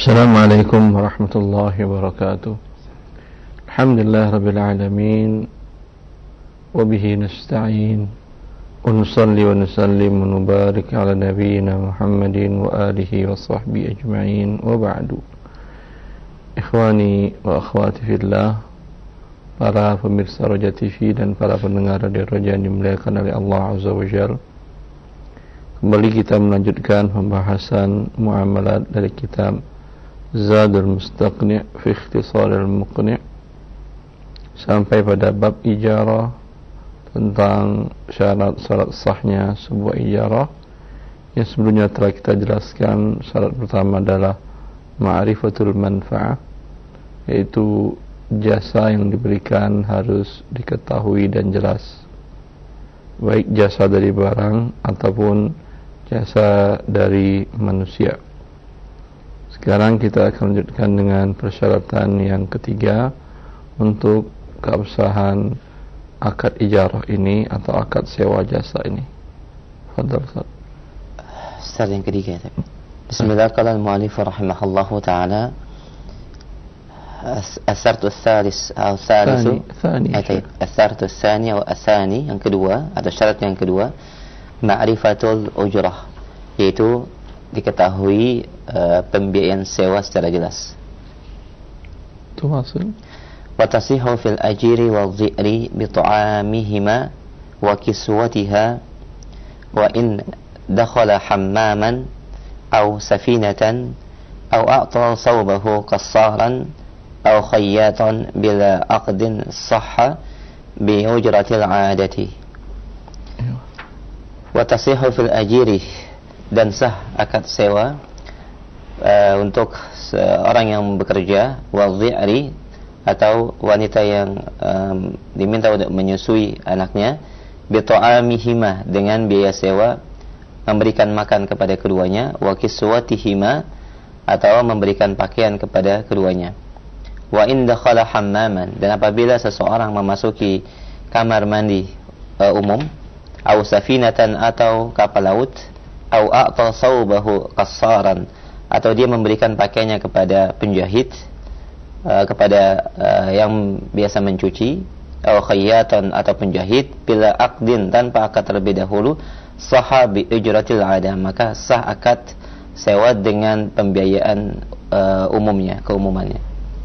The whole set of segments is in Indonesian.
Assalamualaikum warahmatullahi wabarakatuh. Alhamdulillah rabbil alamin wa bihi nasta'in wa nusalli wa nusallim wa nubarik ala nabiyyina Muhammadin wa alihi wa sahbihi ajma'in wa ba'du. Ikhwani wa akhwati fillah, para pemirsa Roja TV dan para pendengar Radio Roja yang dimuliakan oleh Allah Azza wa Jalla. Kembali kita melanjutkan pembahasan muamalat dari kitab Zadul Mustaqni' fi Ikhtisaril Muqni' sampai pada bab ijarah, tentang syarat-syarat sahnya sebuah ijarah. Yang sebelumnya telah kita jelaskan, syarat pertama adalah ma'rifatul manfa'ah, yaitu jasa yang diberikan harus diketahui dan jelas, baik jasa dari barang ataupun jasa dari manusia. Sekarang kita akan lanjutkan dengan persyaratan yang ketiga untuk keabsahan akad ijarah ini atau akad sewa jasa ini. Fadhal Ustaz. Syarat yang ketiga. Bismillah, qala al-mu'allif rahimahullahu ta'ala as-syartu ats-tsalis atau as-syartu ats-tsani wa as-tsani, yang kedua atau syarat yang kedua, ma'rifatul ujrah, yaitu diketahui pembiayaan sewa secara jelas. Itu maksud wa tasihu fil ajiri wal dhi'ri bi ta'amihima wa kiswatiha wa in dakhala hammaman aw safinatan aw a'ta sawbahu qassaran aw khayyatan bila aqdin sahha bi ujratil 'adati. Wa tasihu fil ajiri, dan sah akad sewa untuk orang yang bekerja, wal dhi'ri, atau wanita yang diminta untuk menyusui anaknya, bi ta'amihima, dengan biaya sewa memberikan makan kepada keduanya, wa kiswatihima, atau memberikan pakaian kepada keduanya. Wa in dakhala hammaman, dan apabila seseorang memasuki kamar mandi umum, au safinatan, atau kapal laut, au a'ta sawbahu qassaran, atau dia memberikan pakaiannya kepada penjahit, kepada yang biasa mencuci, au khayyatan, atau penjahit, bila aqdin, tanpa akad terlebih dahulu, sahha bi ujratil 'ada, maka sah akad sewa dengan pembiayaan umumnya, keumumannya.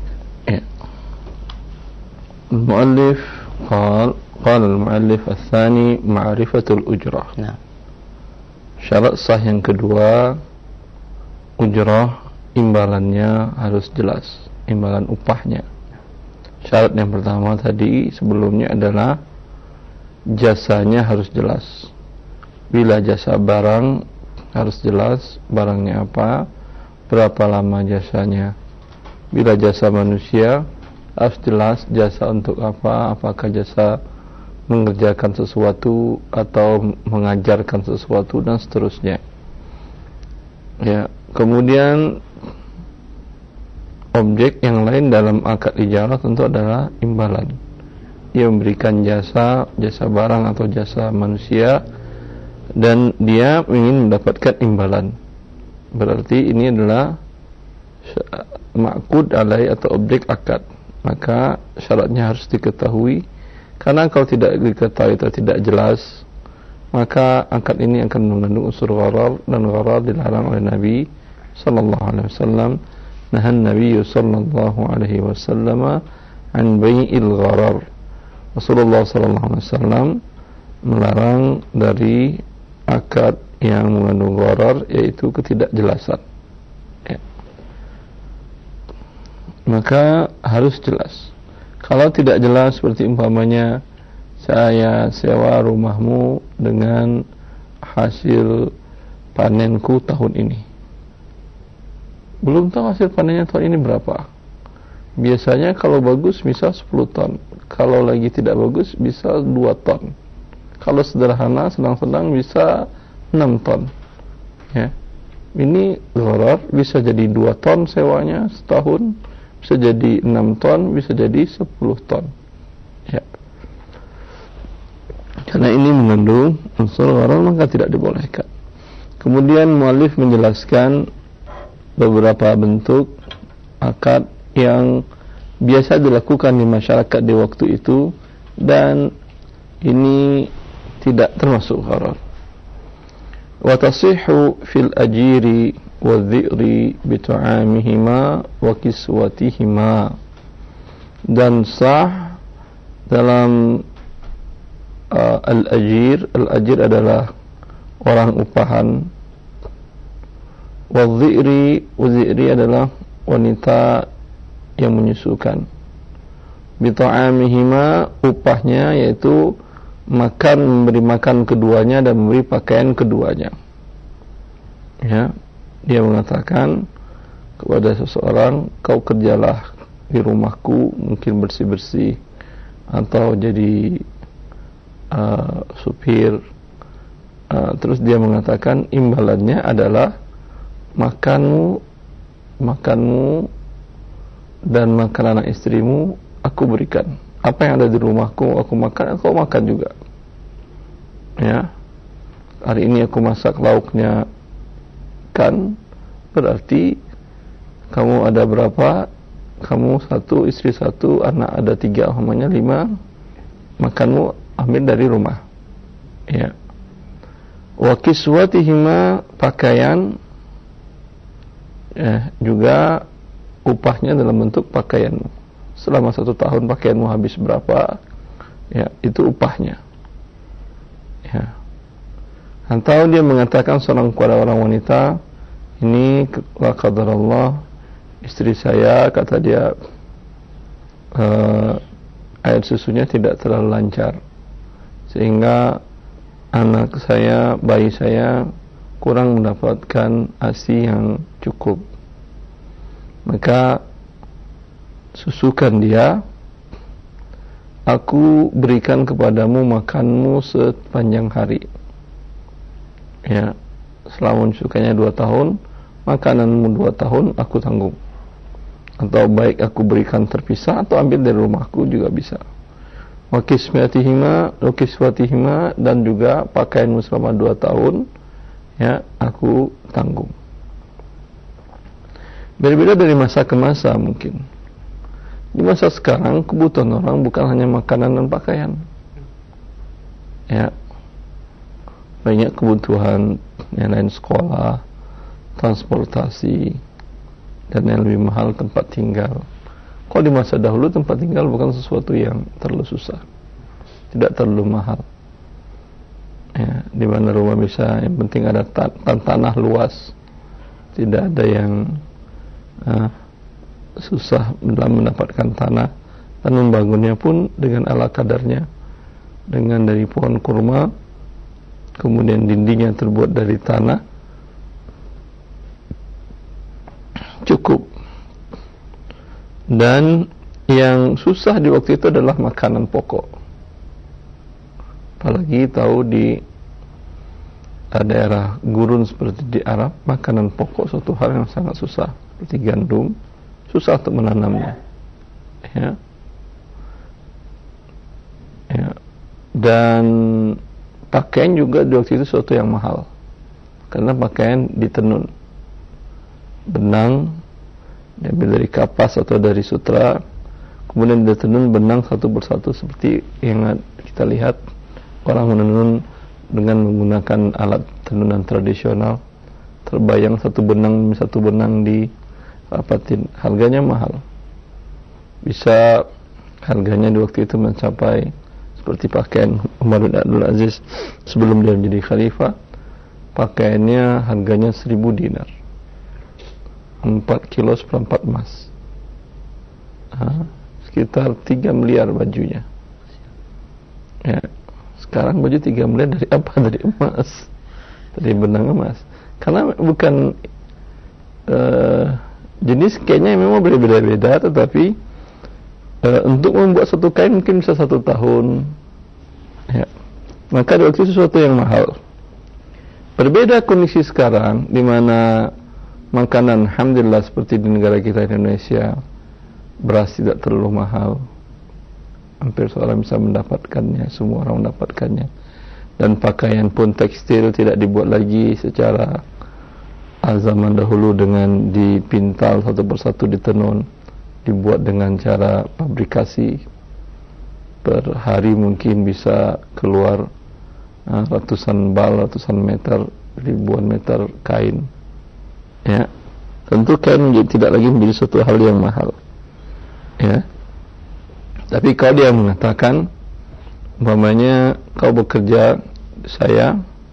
Al-muallif qala al-muallif ats-tsani ma'rifatul ujrah. Nah, syarat sah yang kedua, ujrah, imbalannya harus jelas, imbalan upahnya. Syarat yang pertama tadi sebelumnya adalah jasanya harus jelas. Bila jasa barang harus jelas, barangnya apa, berapa lama jasanya. Bila jasa manusia harus jelas, jasa untuk apa, apakah jasa mengerjakan sesuatu atau mengajarkan sesuatu dan seterusnya. Ya, kemudian objek yang lain dalam akad ijarah tentu adalah imbalan. Dia memberikan jasa barang atau jasa manusia dan dia ingin mendapatkan imbalan. Berarti ini adalah ma'qud alai atau objek akad. Maka syaratnya harus diketahui, karena kalau tidak diketahui atau tidak jelas, maka akad ini akan mengandung unsur gharar, dan gharar dilarang oleh Nabi sallallahu alaihi wasallam. Nahan Nabi sallallahu alaihi wasallam an bai'il gharar. Rasulullah sallallahu alaihi wasallam melarang dari akad yang mengandung gharar, yaitu ketidakjelasan. Maka harus jelas. Kalau tidak jelas, seperti umpamanya saya sewa rumahmu dengan hasil panenku tahun ini. Belum tahu hasil panennya tahun ini berapa. Biasanya kalau bagus bisa 10 ton. Kalau lagi tidak bagus bisa 2 ton. Kalau sederhana, sedang-sedang bisa 6 ton. Ya. Ini gharar, bisa jadi 2 ton sewanya setahun, bisa jadi 6 ton, bisa jadi 10 ton. Ya. Karena ini mengandung unsur gharar, maka tidak dibolehkan. Kemudian muallif menjelaskan beberapa bentuk akad yang biasa dilakukan di masyarakat di waktu itu, dan ini tidak termasuk gharar. Wa tasihhu fil ajiri wa dhi'ri bi ta'amihima wa kiswatihima, dan sah dalam al-ajir. Al-ajir adalah orang upahan. Wa dhi'ri adalah wanita yang menyusukan. Bi ta'amihima, upahnya yaitu makan, memberi makan keduanya dan memberi pakaian keduanya. Ya, dia mengatakan kepada seseorang, kau kerjalah di rumahku, mungkin bersih-bersih atau jadi supir. Terus dia mengatakan imbalannya adalah makanmu dan makan anak istrimu aku berikan. Apa yang ada di rumahku aku makan, kau makan juga. Ya, hari ini aku masak lauknya kan, berarti kamu ada berapa? Kamu 1, istri 1, anak ada 3, umpamanya 5. Makanmu ambil dari rumah. Ya. Wa kiswatihima, pakaian, juga upahnya dalam bentuk pakaianmu. Selama 1 tahun pakaianmu habis berapa, ya, itu upahnya. Ya. Atau dia mengatakan seorang kepada orang wanita, ini la qadarallah, istri saya, kata dia, air susunya tidak terlalu lancar, sehingga anak saya, bayi saya kurang mendapatkan ASI yang cukup. Maka susukan dia, aku berikan kepadamu makanmu sepanjang hari. Ya, selama menyusukannya 2 tahun, makananmu 2 tahun aku tanggung. Atau baik aku berikan terpisah atau ambil dari rumahku juga bisa. Wa kiswatihima, dan juga pakaianmu selama 2 tahun, ya, aku tanggung. Berbeda dari masa ke masa mungkin. Di masa sekarang kebutuhan orang bukan hanya makanan dan pakaian. Ya. Banyak kebutuhan yang lain, sekolah, transportasi, dan yang lebih mahal tempat tinggal. Kalau di masa dahulu tempat tinggal bukan sesuatu yang terlalu susah, tidak terlalu mahal. Ya, di mana rumah bisa, yang penting ada tanah luas, tidak ada yang susah dalam mendapatkan tanah, dan membangunnya pun dengan ala kadarnya, dengan dari pohon kurma, kemudian dindingnya terbuat dari tanah, cukup. Dan yang susah di waktu itu adalah makanan pokok. Apalagi tahu di daerah gurun seperti di Arab, makanan pokok suatu hal yang sangat susah, seperti gandum, susah untuk menanamnya. Ya. Ya. Dan pakaian juga di waktu itu suatu yang mahal, karena pakaian ditenun, benang diambil dari kapas atau dari sutra, kemudian ditenun benang satu persatu seperti yang kita lihat orang menenun dengan menggunakan alat tenunan tradisional. Terbayang satu benang dirapatin, harganya mahal. Bisa harganya di waktu itu mencapai seperti pakaian Umar bin Abdul Aziz sebelum dia menjadi khalifah, pakaiannya harganya 1000 dinar, 4 kilo seperempat emas, sekitar 3 miliar bajunya. Ya, sekarang baju 3 miliar dari apa? Dari emas, dari benang emas. Karena bukan jenis kainnya memang berbeda-beda, tetapi untuk membuat satu kain mungkin bisa 1 tahun. Ya. Maka di waktu itu sesuatu yang mahal. Berbeda kondisi sekarang, di mana makanan, alhamdulillah, seperti di negara kita Indonesia, beras tidak terlalu mahal, hampir seorang bisa mendapatkannya, semua orang mendapatkannya. Dan pakaian pun tekstil tidak dibuat lagi secara zaman dahulu dengan dipintal satu persatu ditenun, dibuat dengan cara fabrikasi. Per hari mungkin bisa keluar ratusan bal, ratusan meter, ribuan meter kain. Ya, tentu kain tidak lagi menjadi suatu hal yang mahal. Ya, tapi kalau dia mengatakan, umpamanya kau bekerja, saya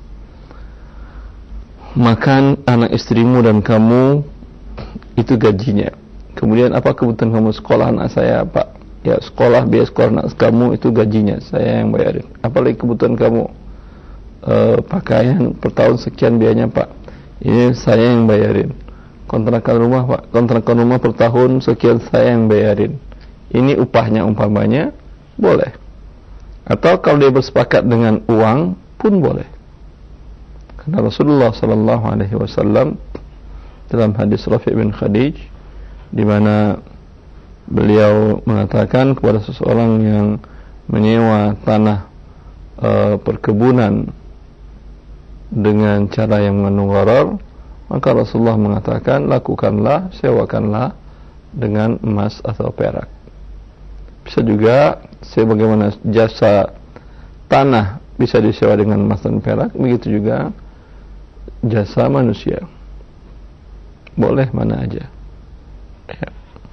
makan anak istrimu dan kamu, itu gajinya. Kemudian apa kebutuhan kamu? Sekolah anak saya, Pak. Ya, sekolah, biaya sekolah anak kamu itu gajinya, saya yang bayarin. Apalagi kebutuhan kamu? Pakaian per tahun sekian biayanya, Pak. Ini saya yang bayarin. Kontrakan rumah, Pak. Kontrakan rumah per tahun sekian, saya yang bayarin. Ini upahnya umpamanya, boleh. Atau kalau dia bersepakat dengan uang pun boleh. Karena Rasulullah sallallahu alaihi wasallam dalam hadis Rafi' bin Khadij, di mana beliau mengatakan kepada seseorang yang menyewa tanah perkebunan dengan cara yang mengandung gharar, maka Rasulullah mengatakan, lakukanlah, sewakanlah dengan emas atau perak. Bisa juga sebagaimana jasa tanah bisa disewa dengan emas dan perak, begitu juga jasa manusia. Boleh mana aja. Ya.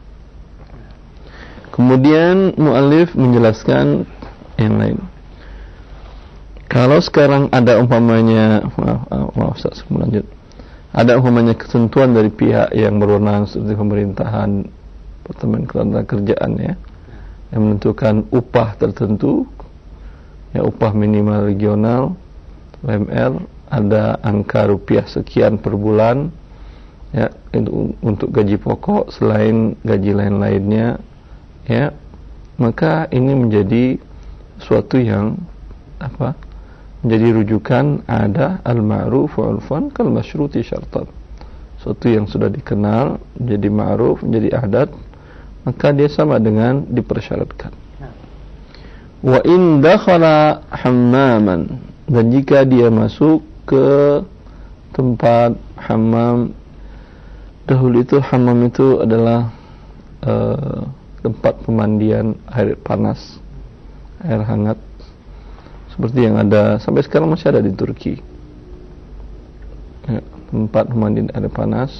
Kemudian mu'allif menjelaskan yang lain. Kalau sekarang ada umpamanya, maaf Ustaz, lanjut. Ada umpamanya ketentuan dari pihak yang berwenang seperti pemerintahan, Departemen Ketenagakerjaan, ya, yang menentukan upah tertentu, ya, upah minimal regional, UMR, ada angka rupiah sekian per bulan, ya, untuk gaji pokok selain gaji lain-lainnya, ya, maka ini menjadi suatu yang menjadi rujukan ada al-ma'ruf wal-urfan kal masyruti syartan. Suatu yang sudah dikenal menjadi ma'ruf, menjadi adat, maka dia sama dengan dipersyaratkan. Wa in dakhala hammaman, dan jika dia masuk ke tempat hammam, dahulu itu hammam itu adalah tempat pemandian air panas, air hangat, seperti yang ada sampai sekarang masih ada di Turki, ya, tempat pemandian air panas.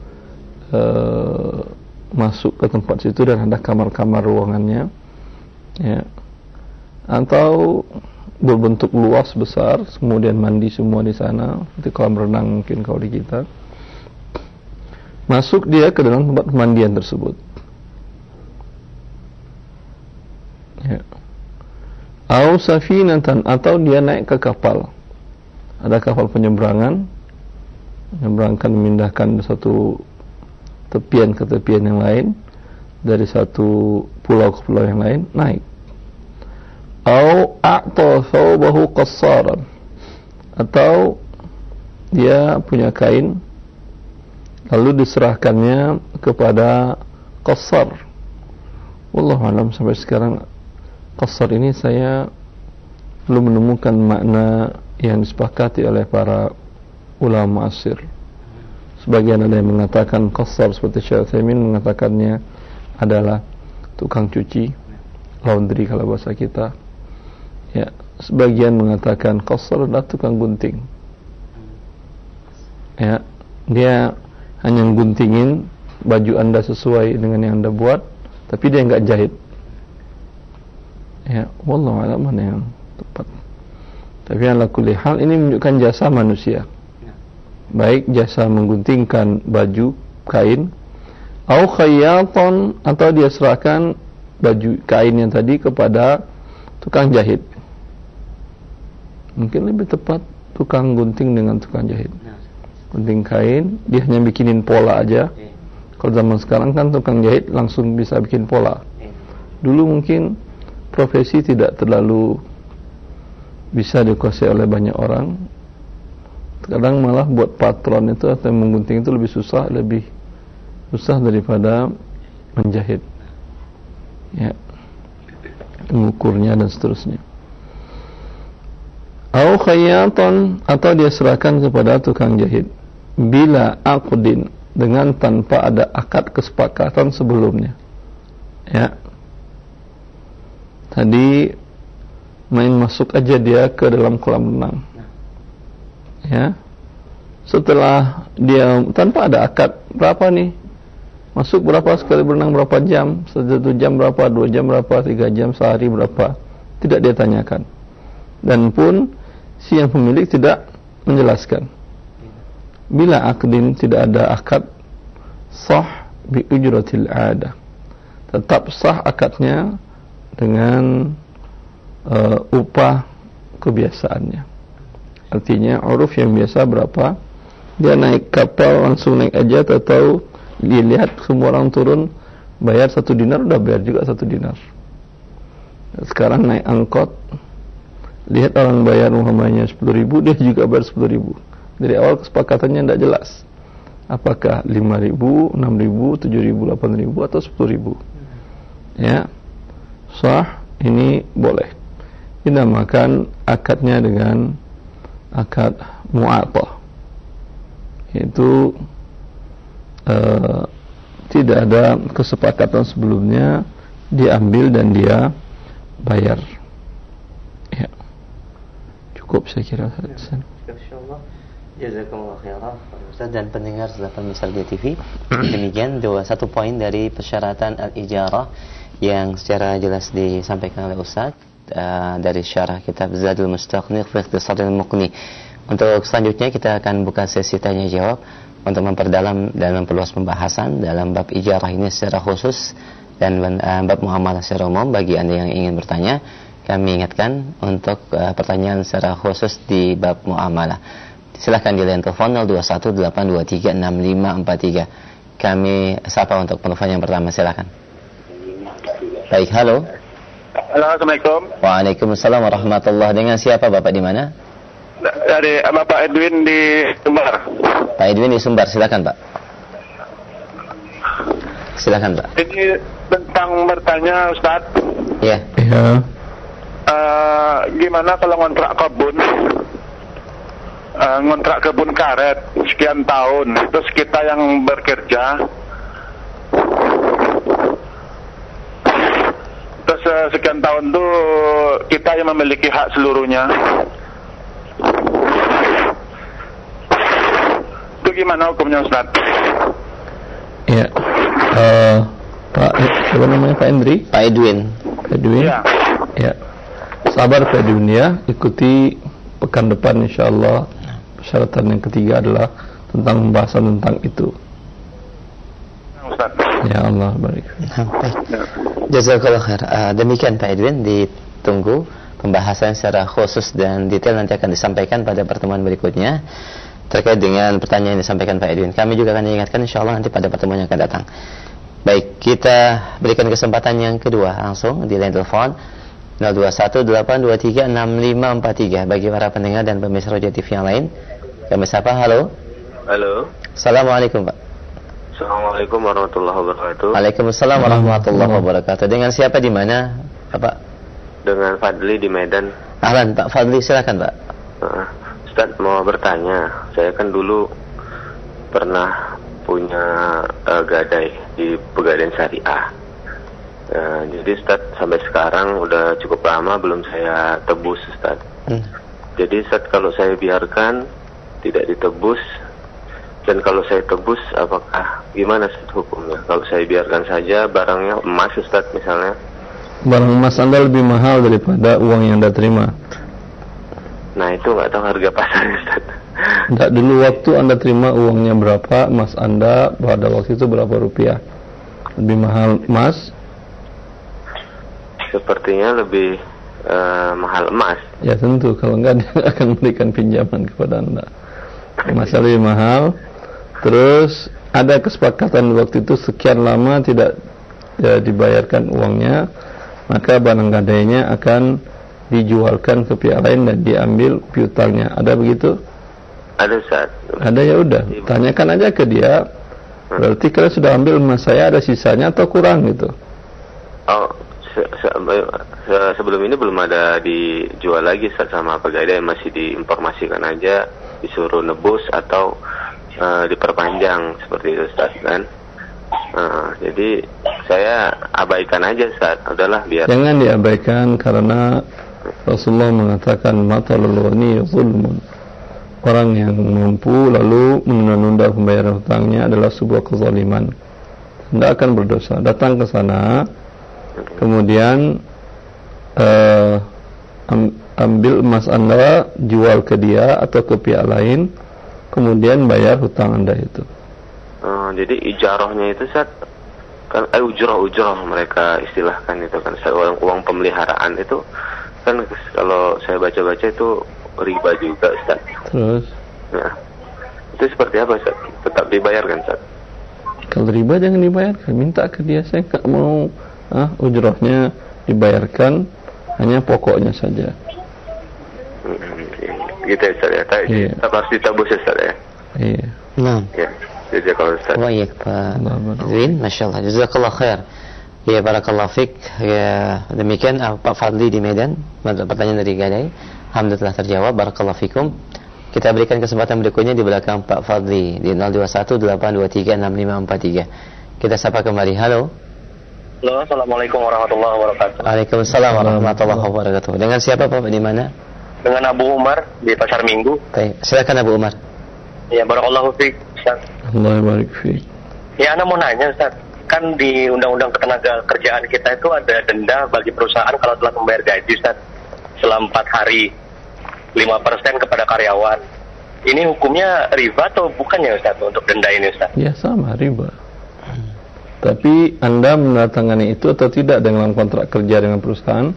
Masuk ke tempat situ dan ada kamar-kamar ruangannya, ya, atau berbentuk luas besar, kemudian mandi semua di sana, seperti kolam renang mungkin kalau di kita. Masuk dia ke dalam tempat pemandian tersebut, ya. Au safinatan, atau dia naik ke kapal. Ada kapal penyeberangan, menyeberangkan, memindahkan satu tepian ke tepian yang lain, dari satu pulau ke pulau yang lain, naik. Au a'ta thawbahu qassaran, atau dia punya kain lalu diserahkannya kepada qassar. Wallahu alam, sampai sekarang qassar ini saya belum menemukan makna yang disepakati oleh para ulama asir. Sebagian ada yang mengatakan qassar seperti Syekh Utsaimin mengatakannya adalah tukang cuci, laundry kalau bahasa kita. Ya, sebagian mengatakan qassar adalah tukang gunting. Ya, dia hanya guntingin baju Anda sesuai dengan yang Anda buat, tapi dia enggak jahit. Ya, wallahu a'lam mana yang tepat. Tapi ala kulli hal ini menunjukkan jasa manusia. Baik jasa mengguntingkan baju kain, au khayyatan, atau dia serahkan baju kain yang tadi kepada tukang jahit. Mungkin lebih tepat tukang gunting dengan tukang jahit. Gunting kain, dia hanya bikinin pola aja. Kalau zaman sekarang kan tukang jahit langsung bisa bikin pola. Dulu mungkin profesi tidak terlalu bisa dikuasai oleh banyak orang. Kadang malah buat patron itu atau menggunting itu lebih susah daripada menjahit, ya, mengukurnya dan seterusnya. Au khayyatan, atau dia serahkan kepada tukang jahit. bila aqdin, dengan tanpa ada akad kesepakatan sebelumnya. Ya. Tadi main masuk aja dia ke dalam kolam renang. Ya. Setelah dia tanpa ada akad, berapa nih? Masuk berapa, sekali berenang berapa jam, 1 jam berapa, 2 jam berapa, 3 jam, sehari berapa, tidak dia tanyakan. Dan pun si yang pemilik tidak menjelaskan. Bila aqdin, tidak ada akad, sah bi ujratil adah, tetap sah akadnya dengan upah kebiasaannya. Artinya uruf yang biasa berapa, dia naik kapal langsung naik aja, atau dilihat semua orang turun bayar 1 dinar, udah bayar juga 1 dinar. Sekarang naik angkot, lihat orang bayar umpamanya 10.000, dia juga bayar 10.000. Dari awal kesepakatannya tidak jelas apakah 5.000, 6.000, 7.000, 8.000 atau 10.000. Ya, sah, ini boleh. Dinamakan akadnya dengan akad mu'athah. Itu tidak ada kesepakatan sebelumnya, diambil dan dia bayar. Ya, cukup saya kira. Insyaallah. Jazakumullah khairan Ustaz dan pendengar pemirsa TV. Demikian satu poin dari persyaratan al-ijarah yang secara jelas disampaikan oleh Ustaz dari syarah kitab Zadul Mustaqni fi Ikhtisaril Muqni. Untuk selanjutnya kita akan buka sesi tanya jawab untuk memperdalam dan memperluas pembahasan dalam bab ijarah ini secara khusus dan bab muamalah secara umum. Bagi Anda yang ingin bertanya, kami ingatkan untuk pertanyaan secara khusus di bab muamalah. Silakan di line telepon 0218236543. Kami sapa untuk penelpon yang pertama, silakan. Baik, halo. Halo, Assalamualaikum. Waalaikumsalam warahmatullahi. Dengan siapa Bapak, di mana? Dari Bapak Edwin di Sumbar. Pak Edwin di Sumbar, silakan Pak. Silakan Pak. Ini tentang bertanya Ustaz. Iya. Ya. Gimana kalau ngontrak kebun? Ngontrak kebun karet sekian tahun, terus kita yang bekerja, terus sekian tahun tuh kita yang memiliki hak seluruhnya. Itu gimana hukumnya Ustaz? Ya. Pak, siapa namanya, Pak Endri? Pak Edwin. Pak Edwin. Ya. Ya. Sabar Pak Edwin ya. Ikuti pekan depan insyaallah. Persyaratan yang ketiga adalah tentang pembahasan tentang itu. Ustaz. Ya Allah barik. Baik. Jazakallah khair. Demikian Pak Edwin, ditunggu pembahasan secara khusus dan detail nanti akan disampaikan pada pertemuan berikutnya terkait dengan pertanyaan yang disampaikan Pak Edwin. Kami juga akan ingatkan insyaallah nanti pada pertemuan yang akan datang. Baik, kita berikan kesempatan yang kedua langsung di line telepon 0218236543 bagi para pendengar dan pemirsa Roja TV yang lain. Kami sapa, halo. Halo. Assalamualaikum Pak. Assalamualaikum warahmatullahi wabarakatuh. Waalaikumsalam warahmatullahi wabarakatuh. Dengan siapa, di mana Pak? Dengan Fadli di Medan. Ahlan Pak Fadli, silakan Pak. Ustaz mau bertanya, saya kan dulu pernah punya gadai di Pegadaian Syariah. Jadi Ustaz sampai sekarang udah cukup lama belum saya tebus Ustaz. Jadi Ustaz, kalau saya biarkan tidak ditebus, dan kalau saya tebus apakah gimana Ustaz hukumnya? Kalau saya biarkan saja barangnya emas Ustaz misalnya. Barang emas Anda lebih mahal daripada uang yang Anda terima. Nah itu nggak tahu harga pasarnya Ustaz. Tidak, dulu waktu Anda terima uangnya berapa, emas Anda pada waktu itu berapa rupiah? Lebih mahal emas? Sepertinya lebih mahal emas. Ya tentu, kalau enggak dia akan memberikan pinjaman kepada Anda. Emasnya lebih mahal. Terus ada kesepakatan waktu itu sekian lama tidak dibayarkan uangnya, maka barang gadainya akan dijualkan ke pihak lain dan diambil piutangnya. Ada begitu? Ada Ustaz. Ada, ya udah, tanyakan aja ke dia. Berarti kalian sudah ambil emas saya, ada sisanya atau kurang gitu? Oh, sebelum ini belum ada dijual lagi Ustaz sama pegadaian, masih diinformasikan aja, disuruh nebus atau diperpanjang seperti itu Ustaz kan. Jadi saya abaikan aja Ustaz, udahlah biar. Jangan diabaikan karena Rasulullah mengatakan matalul ghani zulmun. Orang yang mampu lalu menunda-nunda pembayaran hutangnya adalah sebuah kezaliman. Anda akan berdosa. Datang ke sana, kemudian ambil emas Anda, jual ke dia atau ke pihak lain, kemudian bayar hutang Anda itu. Jadi ijarahnya itu Ustaz, kan ujrah mereka istilahkan itu kan, uang pemeliharaan itu kan kalau saya baca-baca itu riba juga Ustaz. Terus? Nah, itu seperti apa Ustaz? Tetap dibayarkan Ustaz? Kalau riba jangan dibayarkan, minta ke dia, saya tak mau ujrahnya dibayarkan, hanya pokoknya saja. Gitu ya Ustaz ya, tetap harus ditabus Ustaz ya. Iya. Nah. Ya, jazakallah Ustaz. Baik Pak Rin, Masya Allah, jazakallah khair. Ya, barakallahu fik. Ya, demikian Pak Fadli di Medan, pertanyaan dari Gadai. Alhamdulillah terjawab, barakallahu fikum. Kita berikan kesempatan berikutnya di belakang Pak Fadli di 0218236543. Kita sapa kembali. Halo. Halo, assalamualaikum warahmatullahi wabarakatuh. Waalaikumsalam warahmatullahi wabarakatuh. Dengan siapa Pak? Di mana? Dengan Abu Umar di Pasar Minggu. Baik, silakan Abu Umar. Ya, barakallahu fiik, Ustaz. Allah barik fiik. Ya, ana mau nanya, Ustaz. Kan di Undang-Undang Ketenaga Kerjaan kita itu ada denda bagi perusahaan kalau telah membayar gaji, Ustaz, selama 4 hari, 5% kepada karyawan. Ini hukumnya riba atau bukan ya, Ustaz, untuk denda ini, Ustaz? Ya, sama, riba. Tapi Anda menandatangani itu atau tidak dalam kontrak kerja dengan perusahaan?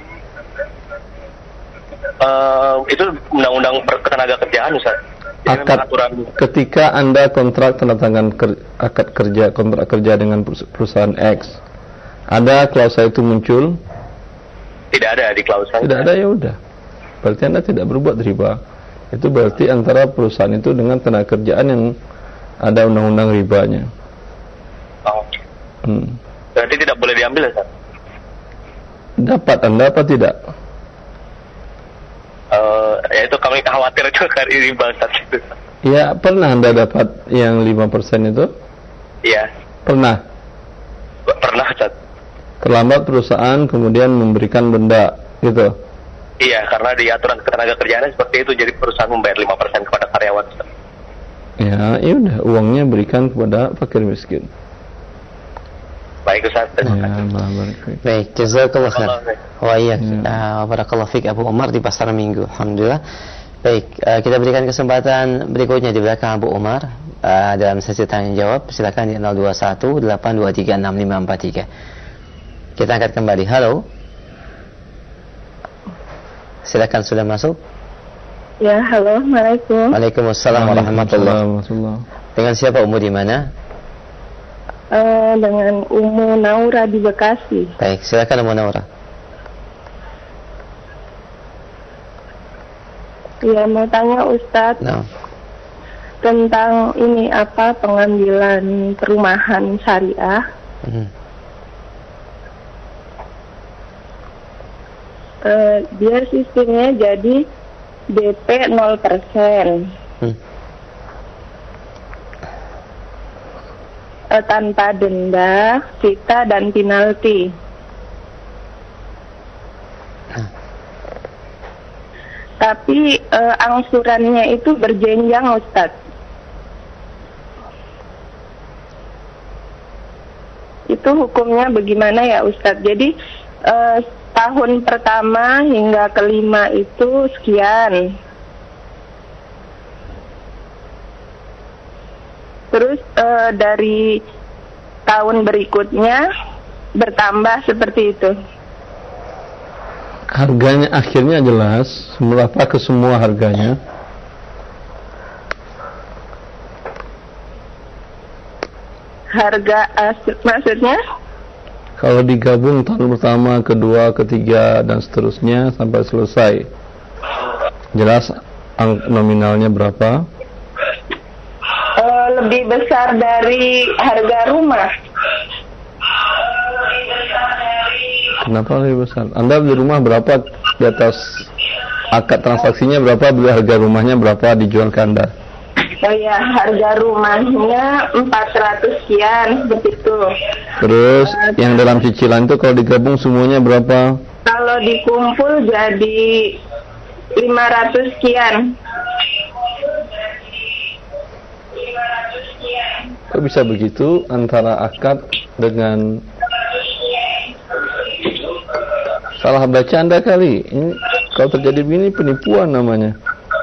Itu Undang-Undang Ketenaga Kerjaan, Ustaz. Ketika Anda kontrak tanda tangan akad kerja, kontrak kerja dengan perusahaan X, ada klausa itu muncul? Tidak ada di klausa. Tidak ada, ya udah. Berarti Anda tidak berbuat riba. Itu berarti antara perusahaan itu dengan tenaga kerjaan yang ada undang-undang ribanya. Oh. Berarti tidak boleh diambil, Ustaz? Dapat Anda apa tidak? Ya itu kami khawatir itu dari riba, Ustaz. Ya, pernah Anda dapat yang 5% itu? Iya. Pernah? Pernah, Ustaz. Terlambat perusahaan kemudian memberikan benda, gitu? Iya, karena di aturan ketenaga kerjaan seperti itu, jadi perusahaan membayar 5% kepada karyawan, Ustaz. Ya udah, uangnya berikan kepada fakir miskin. Baik, Ustaz. Baik, jazakallah khair. Wa iyyak. Barakallahu fik Abu Umar di Pasar Minggu. Alhamdulillah. Baik, kita berikan kesempatan berikutnya di belakang Abu Umar dalam sesi tanya jawab. Silakan di 0218236543. Kita angkat kembali. Halo. Silakan, sudah masuk. Ya, halo. Assalamualaikum. Waalaikumsalam warahmatullahi wabarakatuh. Dengan siapa, Umu, di mana? Dengan Umu Naura di Bekasi. Baik, silakan Umu Naura. Ya, mau tanya Ustadz tentang ini apa pengambilan perumahan syariah. Dia sistemnya jadi DP 0%. Tanpa denda, sita dan penalti. Tapi angsurannya itu berjenjang, Ustadz. Itu hukumnya bagaimana ya, Ustadz? Jadi tahun pertama hingga kelima itu sekian. Terus dari tahun berikutnya bertambah seperti itu. Harganya akhirnya jelas, berapa ke semua harganya? Harga maksudnya? Kalau digabung tahun pertama, kedua, ketiga dan seterusnya sampai selesai, jelas nominalnya berapa? Lebih besar dari harga rumah. Kenapa lebih besar? Anda beli rumah berapa di atas akad transaksinya berapa, beli harga rumahnya berapa dijual ke Anda? Oh ya, harga rumahnya 400 sekian seperti itu. Terus yang dalam cicilan itu kalau digabung semuanya berapa? Kalau dikumpul jadi 500 sekian. Kok bisa begitu antara akad dengan salah baca Anda kali? Ini kalau terjadi begini penipuan namanya.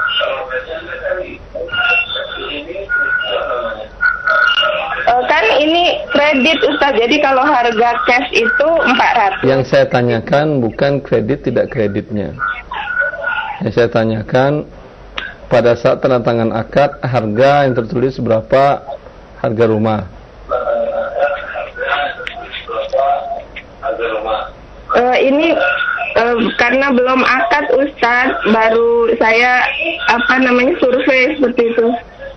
Kan ini kredit Ustaz. Jadi kalau harga cash itu 400. Yang saya tanyakan bukan kredit tidak kreditnya. Yang saya tanyakan pada saat tanda tangan akad harga yang tertulis berapa harga rumah. Ini karena belum akad Ustaz, baru saya survei seperti itu.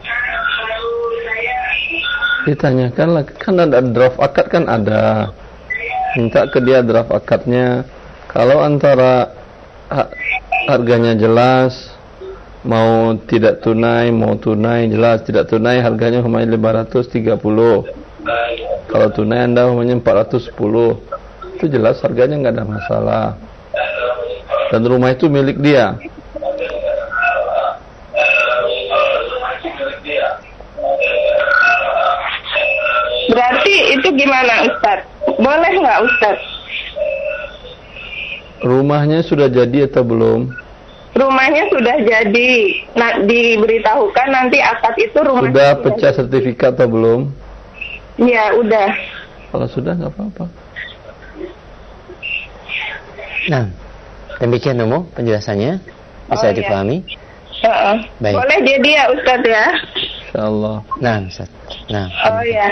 Ditanyakanlah, kan ada draft akad kan ada. Minta ke dia draft akadnya. Kalau antara harganya jelas, mau tidak tunai, mau tunai jelas, tidak tunai harganya hanya 530. Kalau tunai Anda hanya 410. Itu jelas harganya nggak ada masalah. Dan rumah itu milik dia. Berarti itu gimana Ustaz? Boleh nggak Ustaz? Rumahnya sudah jadi atau belum? Rumahnya sudah jadi. Nah, diberitahukan nanti akad itu rumah. Sudah pecah sertifikat atau belum? Iya, udah. Kalau sudah nggak apa-apa. Nah, demikian umum penjelasannya. Bisa dipahami? Baik. Boleh jadi ya Ustaz ya? Insyaallah. Nah, Ustaz. Nah. Oh ya.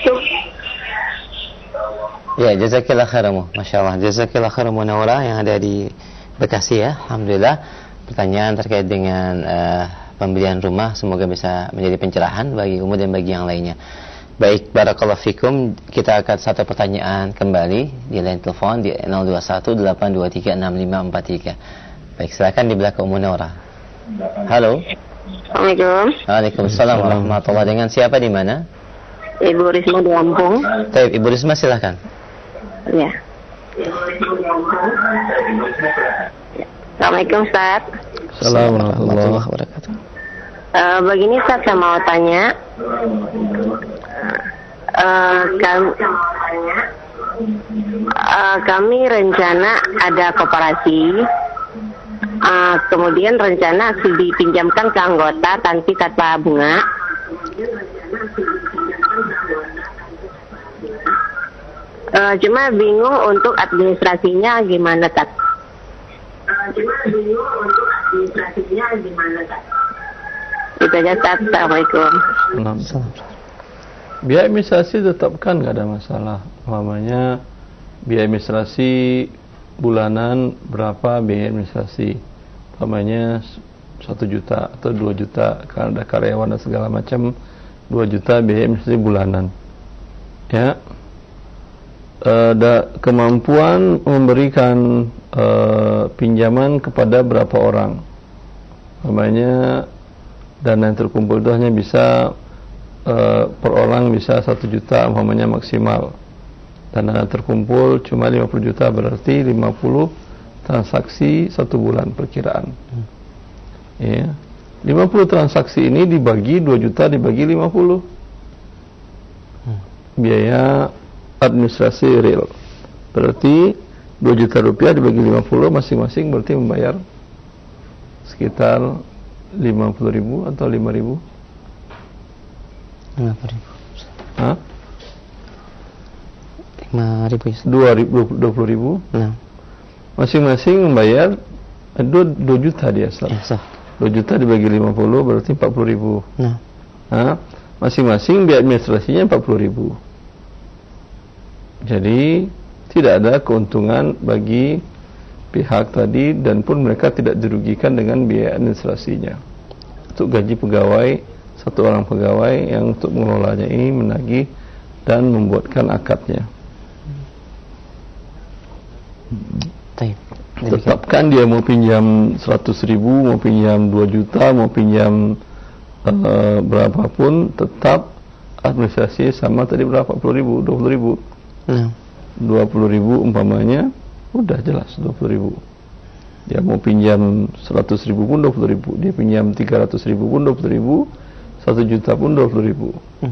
Ya, jazakillah khairan. Masyaallah. Jazakillah khairan Munawwarah yang ada di Bekasi ya. Alhamdulillah. Pertanyaan terkait dengan pembelian rumah semoga bisa menjadi pencerahan bagi umum dan bagi yang lainnya. Baik, barakallahu fikum. Kita akan satu pertanyaan kembali di line telepon di 0218236543. Baik, silakan di belakang Munawwarah. Halo. Assalamualaikum. Waalaikumsalam warahmatullahi. Dengan siapa di mana? Ibu Risma di Lampung. Baik, Ibu Risma silakan. Ya. Assalamualaikum Ustaz. Assalamualaikum warahmatullahi wabarakatuh. Begini Ustaz, saya mau tanya. Kami rencana ada koperasi. Kemudian rencana dipinjamkan ke anggota tanpa kata bunga. Cuma bingung untuk administrasinya gimana Tat? Itu aja Tat. Assalamualaikum. Biaya administrasi tetapkan, nggak ada masalah. Umpamanya biaya administrasi bulanan berapa biaya administrasi? Umpamanya 1 juta atau 2 juta karena ada karyawan dan segala macam, 2 juta biaya administrasi bulanan. Ya. Ada kemampuan memberikan pinjaman kepada berapa orang. Umpamanya dana yang terkumpul itu hanya bisa per orang bisa 1 juta umpamanya maksimal. Dana terkumpul cuma 50 juta, berarti 50 transaksi 1 bulan perkiraan. Ya. 50 transaksi ini dibagi 2 juta dibagi 50. Biaya administrasi real. Berarti 2 juta rupiah dibagi 50 masing-masing berarti membayar sekitar 50.000 atau 5.000. 50.000. Hah? 5.000. 20.000. Nah. Masing-masing membayar 2 juta dia, Ustaz. Ya, sah. 2 juta dibagi 50 berarti 40.000. Nah. Hah? Masing-masing biaya administrasinya 40.000. Jadi tidak ada keuntungan bagi pihak tadi dan pun mereka tidak dirugikan dengan biaya administrasinya. Untuk gaji pegawai, 1 orang pegawai yang untuk mengelolanya ini menagih dan membuatkan akadnya. Tetapkan dia mau pinjam 100.000, mau pinjam 2 juta, mau pinjam berapapun tetap administrasi sama tadi berapa? 10.000, 20.000. 20.000 umpamanya, udah jelas 20.000. Dia mau pinjam 100.000 pun 20.000, dia pinjam 300.000 pun 20.000, 1 juta pun 20.000.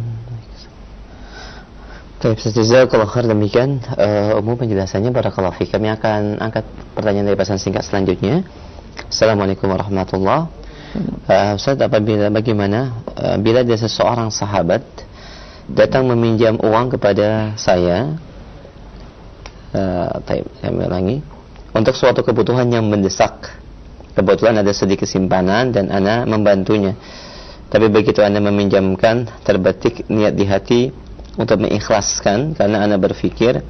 Baik, jazakallahu khair. Demikian umum penjelasannya. Barakallahu fiik. Kami akan angkat pertanyaan dari pesan singkat selanjutnya. Assalamualaikum warahmatullahi wabarakatuh. Ustaz, bagaimana bila ada seseorang sahabat datang meminjam uang kepada saya, saya ulangi, untuk suatu kebutuhan yang mendesak. Kebetulan ada sedikit simpanan dan ana membantunya. Tapi begitu ana meminjamkan, terbetik niat di hati untuk mengikhlaskan, karena ana berpikir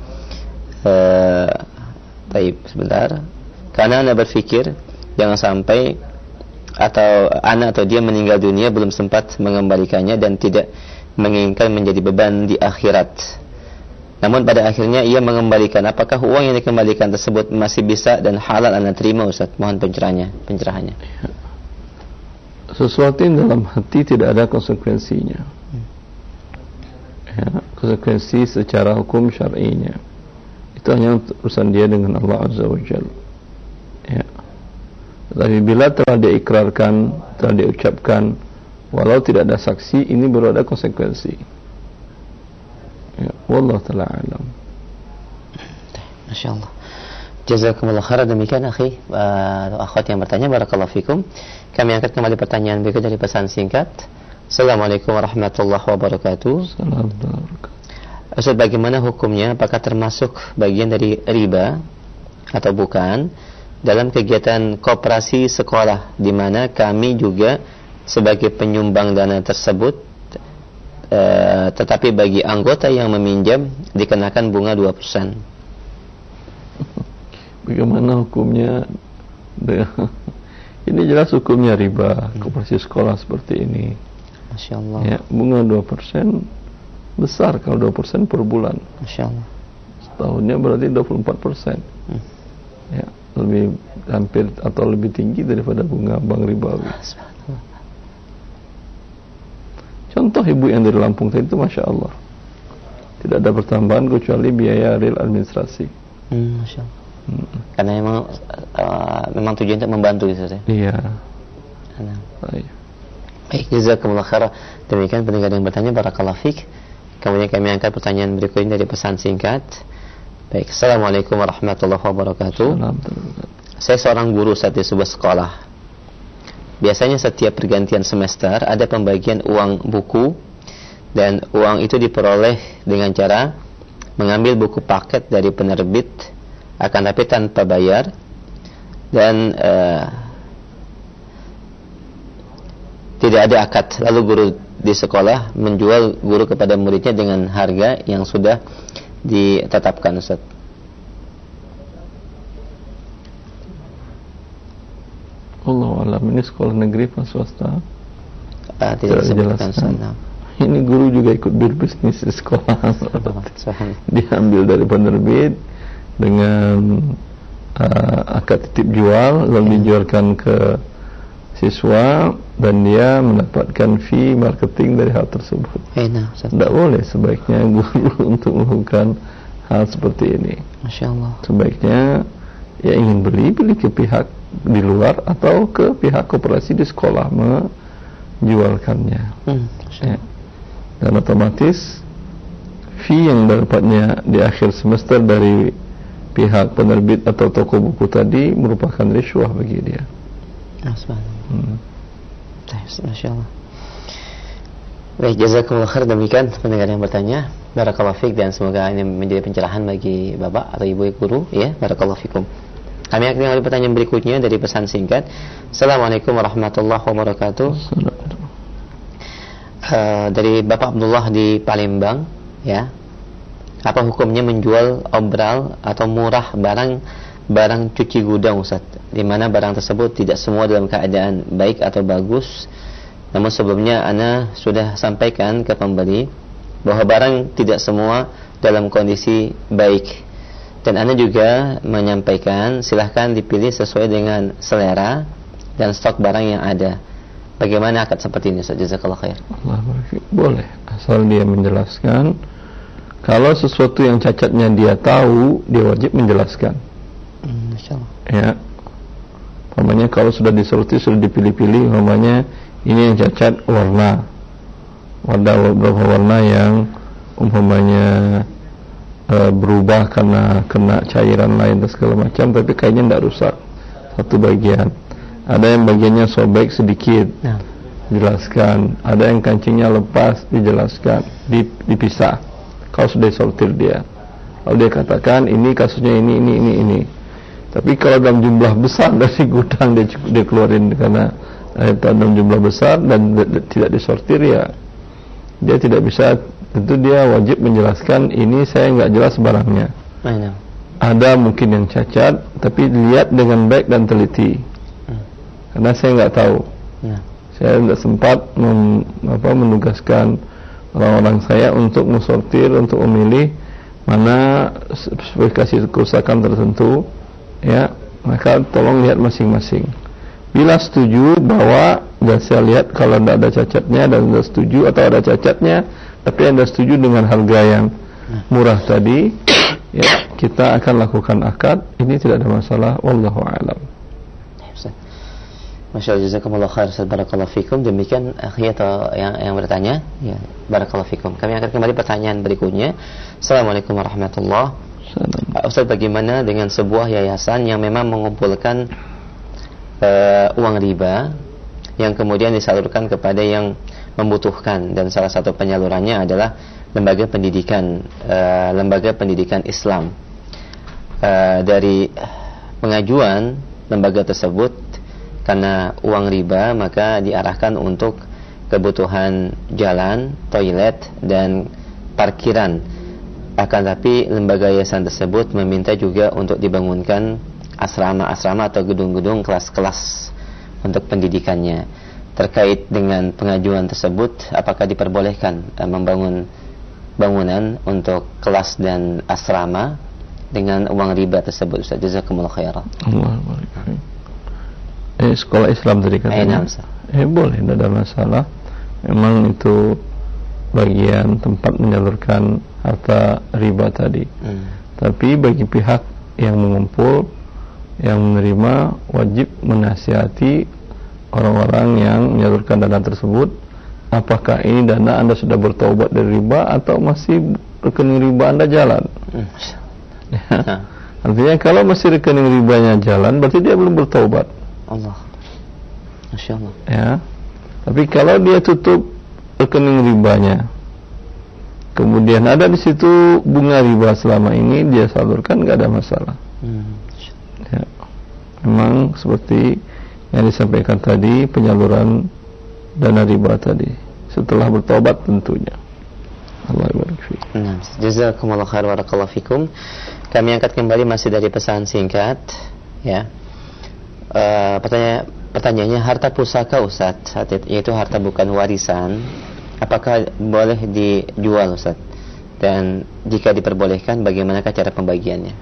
karena ana berpikir jangan sampai anak atau dia meninggal dunia belum sempat mengembalikannya dan tidak menginginkan menjadi beban di akhirat. Namun pada akhirnya ia mengembalikan. Apakah uang yang dikembalikan tersebut masih bisa dan halal anda terima, Ustaz? Mohon pencerahannya. Sesuatu yang dalam hati tidak ada konsekuensinya. Ya, konsekuensi secara hukum syar'inya itu hanya urusan dia dengan Allah Azza wa Jalla. Ya. Tapi bila telah diikrarkan, telah diucapkan, walau tidak ada saksi, ini baru ada konsekuensi. Ya, wallahu ta'ala alam. Masya Allah. Jazakumullah khairan. Demikian akhi atau akhwat yang bertanya, barakallahu fikum. Kami angkat kembali pertanyaan berikut dari pesan singkat. Assalamualaikum warahmatullahi wabarakatuh. Ustaz, bagaimana hukumnya? Apakah termasuk bagian dari riba atau bukan dalam kegiatan koperasi sekolah, di mana kami juga sebagai penyumbang dana tersebut, tetapi bagi anggota yang meminjam dikenakan bunga 2%. Bagaimana hukumnya? Ini jelas hukumnya riba, koperasi sekolah seperti ini. Masya Allah. Ya, bunga 2% besar kalau 2% per bulan. Masya Allah. Setahunnya berarti 24%. Ya, lebih hampir atau lebih tinggi daripada bunga bank ribawi. Contoh ibu yang dari Lampung tadi itu, Masya Allah, tidak ada pertambahan kecuali biaya real administrasi. Masya Allah. Karena memang tujuan untuk membantu gitu ya. Iya. Baik, jazakumullah khairan. Demikian pendengar yang bertanya, barakallahu fiik. Kemudian kami angkat pertanyaan berikutnya dari pesan singkat. Baik, assalamualaikum warahmatullahi wabarakatuh. Saya seorang guru saat di sebuah sekolah. Biasanya setiap pergantian semester ada pembagian uang buku, dan uang itu diperoleh dengan cara mengambil buku paket dari penerbit, akan tapi tanpa bayar, dan tidak ada akad. Lalu guru di sekolah menjual guru kepada muridnya dengan harga yang sudah ditetapkan, Ustaz. Allah alam, ini sekolah negeri apa swasta? Tidak disebutkan. Ini guru juga ikut berbisnis di sekolah. Diambil dari penerbit dengan akad titip jual, lalu dijualkan ke siswa, dan dia mendapatkan fee marketing dari hal tersebut. Tidak boleh sebaiknya guru untuk melakukan hal seperti ini. Masya Allah. Sebaiknya ya ingin beli ke pihak di luar atau ke pihak koperasi di sekolah menjualkannya. Ya. Dan otomatis fee yang dapatnya di akhir semester dari pihak penerbit atau toko buku tadi merupakan riswah bagi dia. Masya Allah. Baik, jazakumullah khair. Demikian pendengar yang bertanya, barakallahu fiik, dan semoga ini menjadi pencerahan bagi bapak atau ibu guru, ya, barakallahu fikum. Kami akan mengambil pertanyaan berikutnya dari pesan singkat. Assalamualaikum warahmatullahi wabarakatuh. Dari Bapak Abdullah di Palembang, ya. Apa hukumnya menjual obral atau murah barang cuci gudang, Ustaz? Di mana barang tersebut tidak semua dalam keadaan baik atau bagus. Namun sebelumnya ana sudah sampaikan ke pembeli bahwa barang tidak semua dalam kondisi baik. Dan ana juga menyampaikan silahkan dipilih sesuai dengan selera dan stok barang yang ada. Bagaimana akad seperti ini Ustaz? Jazakallahu khair. Boleh, asal dia menjelaskan. Kalau sesuatu yang cacatnya dia tahu, dia wajib menjelaskan. Insyaallah. Ya. Umpamanya kalau sudah disortir, sudah dipilih-pilih, umpamanya ini yang cacat warna. Ada beberapa warna yang umpamanya berubah karena kena cairan lain dan segala macam, tapi kayaknya tidak rusak satu bagian. Ada yang bagiannya sobek sedikit, jelaskan. Ada yang kancingnya lepas, dijelaskan, dipisah. Kalau sudah disortir dia, kalau dia katakan ini kasusnya ini. Tapi kalau dalam jumlah besar dari gudang dia keluarin karena dalam jumlah besar dan tidak disortir, ya dia tidak bisa. Tentu dia wajib menjelaskan, ini saya nggak jelas barangnya. Ada mungkin yang cacat, tapi lihat dengan baik dan teliti. Karena saya nggak tahu. Saya tidak sempat menugaskan orang-orang saya untuk mensortir, untuk memilih mana spesifikasi kerusakan tertentu, ya, maka tolong lihat masing-masing. Bila setuju bahwa, dan saya lihat kalau tidak ada cacatnya dan tidak setuju, atau ada cacatnya tapi Anda setuju dengan harga yang murah tadi, ya, kita akan lakukan akad. Ini tidak ada masalah. Wallahu a'lam. Masya Allah, jazakumullah khair, barakallahu fikum. Demikian akhi atau yang bertanya, ya, barakallahu fikum. Kami akan kembali pertanyaan berikutnya. Assalamualaikum warahmatullahi wabarakatuh. Ustaz, bagaimana dengan sebuah yayasan yang memang mengumpulkan uang riba yang kemudian disalurkan kepada yang membutuhkan, dan salah satu penyalurannya adalah lembaga pendidikan Islam. Dari pengajuan lembaga tersebut, karena uang riba, maka diarahkan untuk kebutuhan jalan, toilet, dan parkiran. Akan tapi lembaga yayasan tersebut meminta juga untuk dibangunkan asrama-asrama atau gedung-gedung kelas-kelas untuk pendidikannya. Terkait dengan pengajuan tersebut, apakah diperbolehkan membangun bangunan untuk kelas dan asrama dengan uang riba tersebut? Ustaz, jazakumullah khairan. Sekolah Islam tadi katanya. Boleh, tidak ada masalah. Memang itu bagian tempat menyalurkan harta riba tadi. Tapi bagi pihak yang mengumpul, yang menerima, wajib menasihati orang-orang yang menyalurkan dana tersebut. Apakah ini dana Anda sudah bertaubat dari riba atau masih rekening riba Anda jalan? Ya. Artinya kalau masih rekening ribanya jalan, berarti dia belum bertaubat. Allah, Masya Allah. Ya. Tapi kalau dia tutup rekening ribanya, kemudian ada di situ bunga riba selama ini dia salurkan, nggak ada masalah. Ya. Memang seperti yang disampaikan tadi, penyaluran dana riba tadi setelah bertobat tentunya. Allah barik. Jazakumullah khair, barakallahu fikum. Kami angkat kembali masih dari pesan singkat, ya. Pertanyaannya, harta pusaka Ustaz, yaitu harta bukan warisan, apakah boleh dijual Ustaz? Dan jika diperbolehkan, bagaimanakah cara pembagiannya?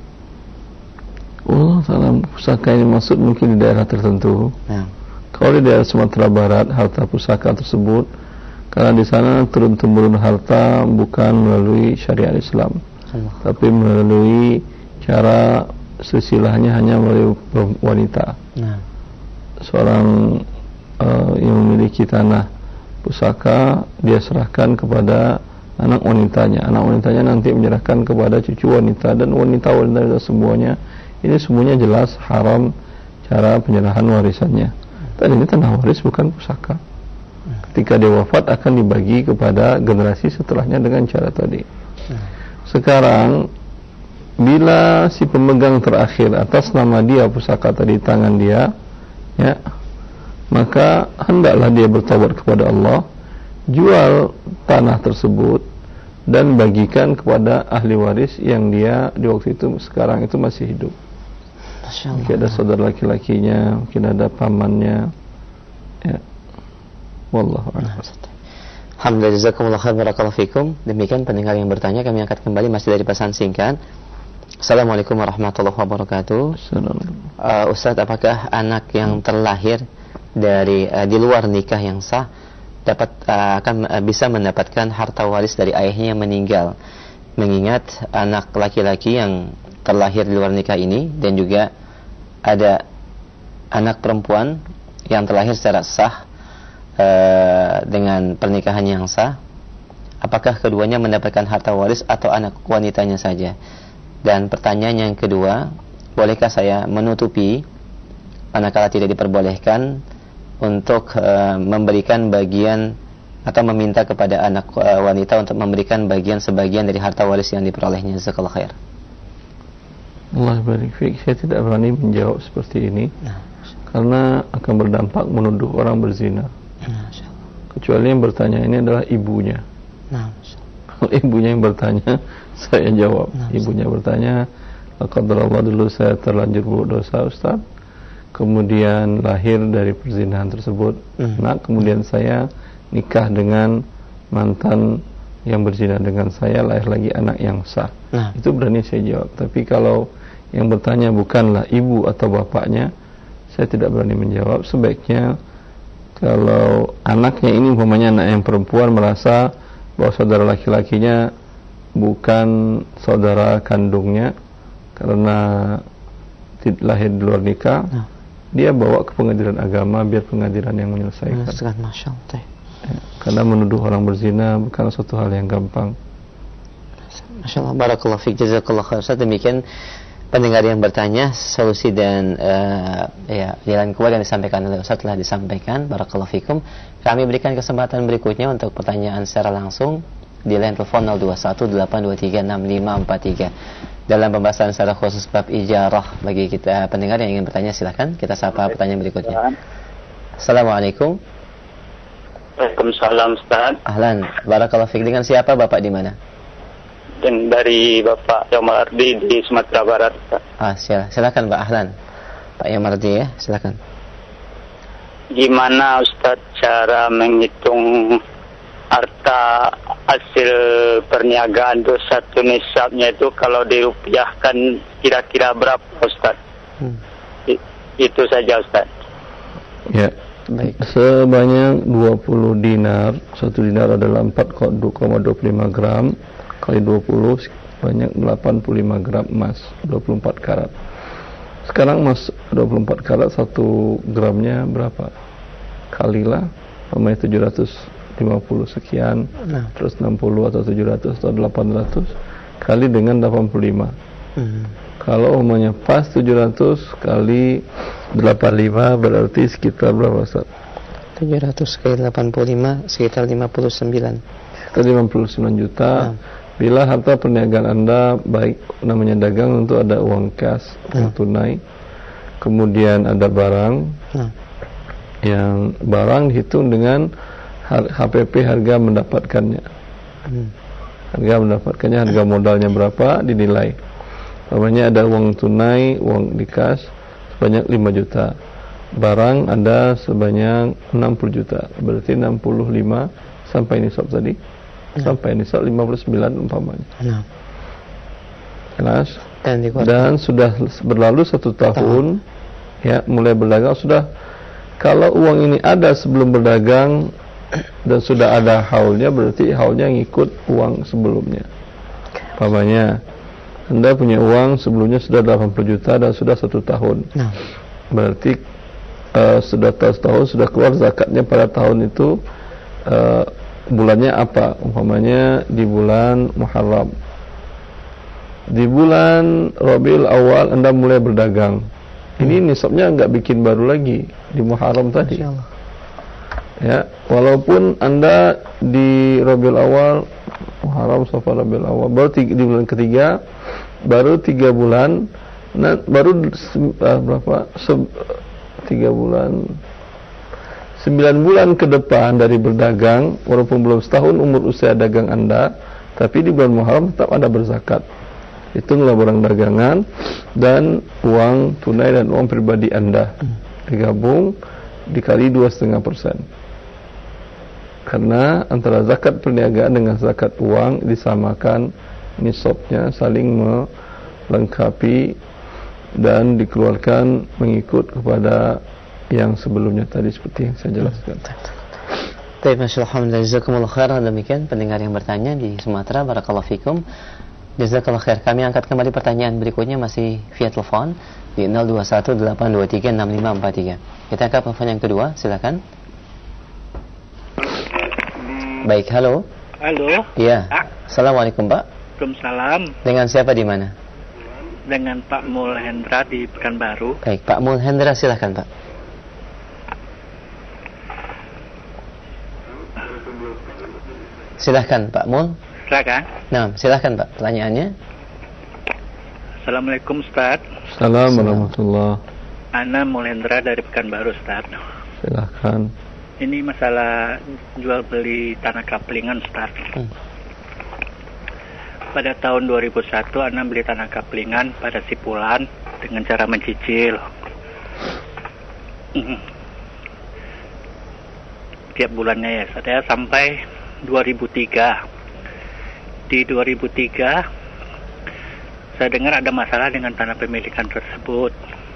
Dalam pusaka ini maksud mungkin di daerah tertentu. Kalau di daerah Sumatera Barat, harta pusaka tersebut, karena di sana turun-temurun harta bukan melalui syariat Islam, tapi melalui cara silsilahnya hanya melalui wanita. Seorang yang memiliki tanah pusaka, dia serahkan kepada anak wanitanya. Anak wanitanya nanti menyerahkan kepada cucu wanita, dan wanita semuanya. Ini semuanya jelas haram cara penyerahan warisannya. Dan ini tanah waris, bukan pusaka. Ketika dia wafat akan dibagi kepada generasi setelahnya dengan cara tadi. Sekarang bila si pemegang terakhir atas nama dia pusaka tadi tangan dia, ya, maka hendaklah dia bertaubat kepada Allah, jual tanah tersebut dan bagikan kepada ahli waris yang dia di waktu itu sekarang itu masih hidup. Mungkin ada saudara laki-lakinya, mungkin ada pamannya, ya. Wallahu a'lam. Alhamdulillah, jazakumullah khair, barakallahu fikum. Demikian pendengar yang bertanya, kami angkat kembali masih dari pesan singkat. Assalamualaikum warahmatullahi wabarakatuh. Assalamualaikum. Ustaz, apakah anak yang terlahir dari di luar nikah yang sah akan bisa mendapatkan harta waris dari ayahnya yang meninggal. Mengingat anak laki-laki yang terlahir di luar nikah ini dan juga ada anak perempuan yang terlahir secara sah dengan pernikahan yang sah, apakah keduanya mendapatkan harta waris atau anak wanitanya saja? Dan pertanyaan yang kedua, bolehkah saya menutupi manakala tidak diperbolehkan untuk memberikan bagian atau meminta kepada anak wanita untuk memberikan sebagian dari harta waris yang diperolehnya? Jazakallahu khair. Allah barik fiik. Saya tidak berani menjawab seperti ini karena akan berdampak menuduh orang berzina. Kecuali yang bertanya ini adalah ibunya. Kalau ibunya yang bertanya, saya jawab. Ibunya bertanya, qadarullah, dulu saya terlanjur berbuat dosa, Ustaz. Kemudian lahir dari perzinahan tersebut. Kemudian saya nikah dengan mantan yang berzina dengan saya, lahir lagi anak yang sah. Itu berani saya jawab. Tapi kalau yang bertanya bukanlah ibu atau bapaknya, saya tidak berani menjawab. Sebaiknya kalau anaknya ini umpamanya anak yang perempuan merasa bahwa saudara laki-lakinya bukan saudara kandungnya karena lahir di luar nikah, dia bawa ke pengadilan agama biar pengadilan yang menyelesaikan. Karena menuduh orang berzina bukan suatu hal yang gampang. Masya Allah, barakallahu fiik, jazakallahu khair. Demikian pendengar yang bertanya, solusi dan jalan keluar yang disampaikan oleh Ustaz telah disampaikan. Barakallahu fikum. Kami berikan kesempatan berikutnya untuk pertanyaan secara langsung di line telepon 0218236543. Dalam pembahasan secara khusus bab ijarah, bagi kita pendengar yang ingin bertanya, silakan kita sapa pertanyaan berikutnya. Assalamualaikum. Waalaikumsalam, Ustaz. Ahlan, barakallahu fiik. Dengan siapa Bapak di mana? Dan dari Bapak Yamardi di Sumatera Barat, Ustaz. Silakan Pak. Ahlan. Pak Yamardi ya, silakan. Gimana Ustaz cara menghitung harta hasil perniagaan itu satu nisabnya itu kalau dirupiahkan kira-kira berapa Ustaz? Itu saja Ustaz. Ya. Baik. Sebanyak 20 dinar. Satu dinar adalah 4,25 gram kali 20 sebanyak 85 gram emas 24 karat. Sekarang emas 24 karat 1 gramnya berapa? Kalilah namanya 750 sekian, terus 60 atau 700 atau 800 kali dengan 85. Kalau umumnya pas 700 kali 85 berarti sekitar berapa Ustaz? 700 kali 85 sekitar 59. Sekitar 59 juta. Bila harta perniagaan Anda baik namanya dagang, tentu ada uang kas, uang tunai. Kemudian ada barang. Yang barang dihitung dengan HPP, harga mendapatkannya. Harga mendapatkannya, harga modalnya berapa dinilai. Namanya ada uang tunai, uang di kas sebanyak 5 juta. Barang ada sebanyak 60 juta. Berarti 65 sampai nisab tadi. Sampai nisab 59 umpamanya. Jelas? Dan sudah berlalu 1 tahun ya, mulai berdagang sudah. Kalau uang ini ada sebelum berdagang dan sudah ada haulnya, berarti haulnya ngikut uang sebelumnya. Umpamanya Anda punya uang sebelumnya sudah 80 juta dan sudah 1 tahun. Berarti sudah tahun sudah keluar zakatnya pada tahun itu. Bulannya apa? Umpamanya di bulan Muharram. Di bulan Rabiul Awal Anda mulai berdagang. Ini nisabnya enggak bikin baru lagi di Muharram tadi. Ya, walaupun Anda di Rabiul Awal, Muharram, Safar, Rabiul Awal, baru di bulan ketiga, baru 3 bulan, baru berapa? 3 bulan. 9 bulan ke depan dari berdagang, walaupun belum setahun umur usia dagang Anda, tapi di bulan Muharram tetap Anda berzakat. Hitunglah barang dagangan dan uang tunai dan uang pribadi Anda digabung dikali 2,5%. Karena antara zakat perniagaan dengan zakat uang disamakan nisabnya, saling melengkapi dan dikeluarkan mengikut kepada yang sebelumnya tadi seperti yang saya jelaskan. Baik, Alhamdulillah, jazakumullah khairan. Demikian pendengar yang bertanya di Sumatera, barakallahu fikum. Jazakallah khair. Kami angkat kembali pertanyaan berikutnya masih via telepon di 0218236543. Kita angkat telepon yang kedua, silakan. Baik, halo. Halo. Iya. Assalamualaikum, Pak. Waalaikumsalam. Dengan siapa di mana? Dengan Pak Mul Hendra di Pekanbaru. Baik, Pak Mul Hendra, silakan, Pak. Silahkan Pak Mul. Silakan. Nah, silahkan Pak, pertanyaannya. Assalamualaikum Ustaz. Assalamualaikum warahmatullahi. Ana Mul Hendra dari Pekanbaru Ustaz. Silahkan. Ini masalah jual beli tanah kaplingan Ustaz. Pada tahun 2001 Ana beli tanah kaplingan pada Sipulan dengan cara mencicil. Tiap bulannya ya, saya sampai 2003. Di 2003 saya dengar ada masalah dengan tanah pemilikan tersebut,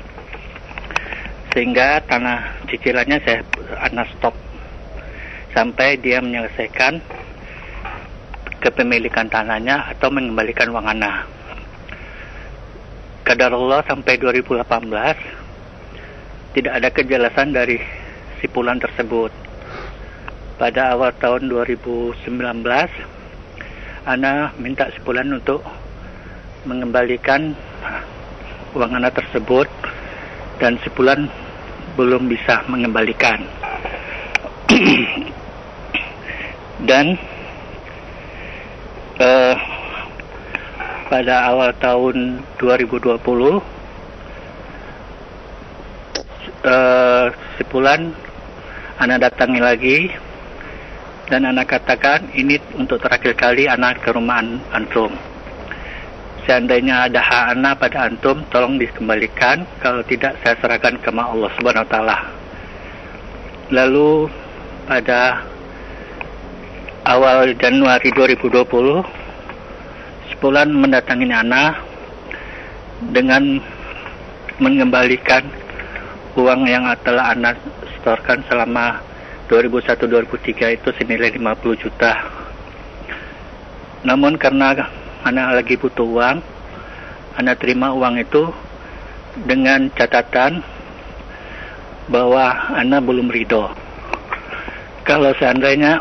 sehingga tanah cicilannya Ana stop sampai dia menyelesaikan kepemilikan tanahnya atau mengembalikan uang Ana. Qadarullah sampai 2018 tidak ada kejelasan dari Sipulan tersebut. Pada awal tahun 2019, Ana minta Sipulan untuk mengembalikan uang Ana tersebut, dan Sipulan belum bisa mengembalikan. Dan pada awal tahun 2020, Sipulan Ana datangi lagi, dan Ana katakan ini untuk terakhir kali Ana ke rumah antum. Seandainya ada hak Ana pada antum, tolong dikembalikan. Kalau tidak, saya serahkan ke Allah Subhanahu Wa Taala. Lalu pada awal Januari 2020, Sipulan mendatangi Ana dengan mengembalikan uang yang telah Ana setorkan selama 2001-2003 itu senilai 50 juta. Namun karena Ana lagi butuh uang, Ana terima uang itu dengan catatan bahwa Ana belum ridho. Kalau seandainya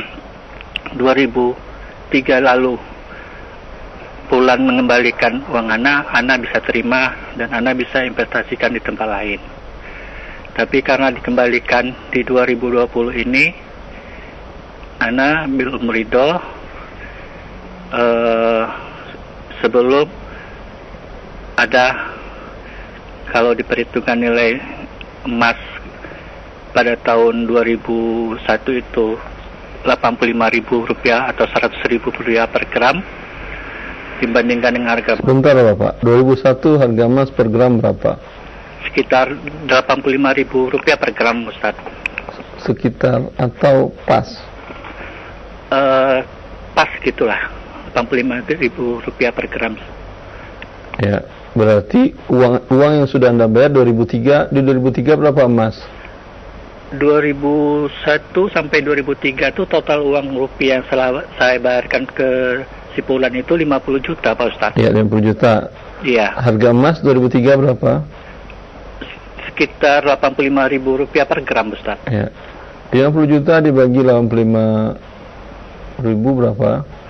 2003 lalu Pulan mengembalikan uang Ana bisa terima dan Ana bisa investasikan di tempat lain. Tapi karena dikembalikan di 2020 ini, Ana belum ridho sebelum ada, kalau diperhitungkan nilai emas pada tahun 2001 itu Rp85.000 atau Rp100.000 per gram, dibandingkan dengan harga. Sebentar Bapak, 2001 harga emas per gram berapa? Sekitar Rp85.000 per gram, Ustaz. Sekitar atau pas? Pas gitulah, Rp85.000 per gram. Ya, berarti uang yang sudah Anda bayar 2003, di 2003 berapa emas? 2001 sampai 2003 itu total uang rupiah yang saya bayarkan ke Sipulan itu 50 juta, Pak Ustaz. Ya, 50 juta. Iya. Harga emas 2003 berapa? Sekitar Rp85.000 per gram, Ustaz. Ya. 50 juta dibagi 85.000 berapa?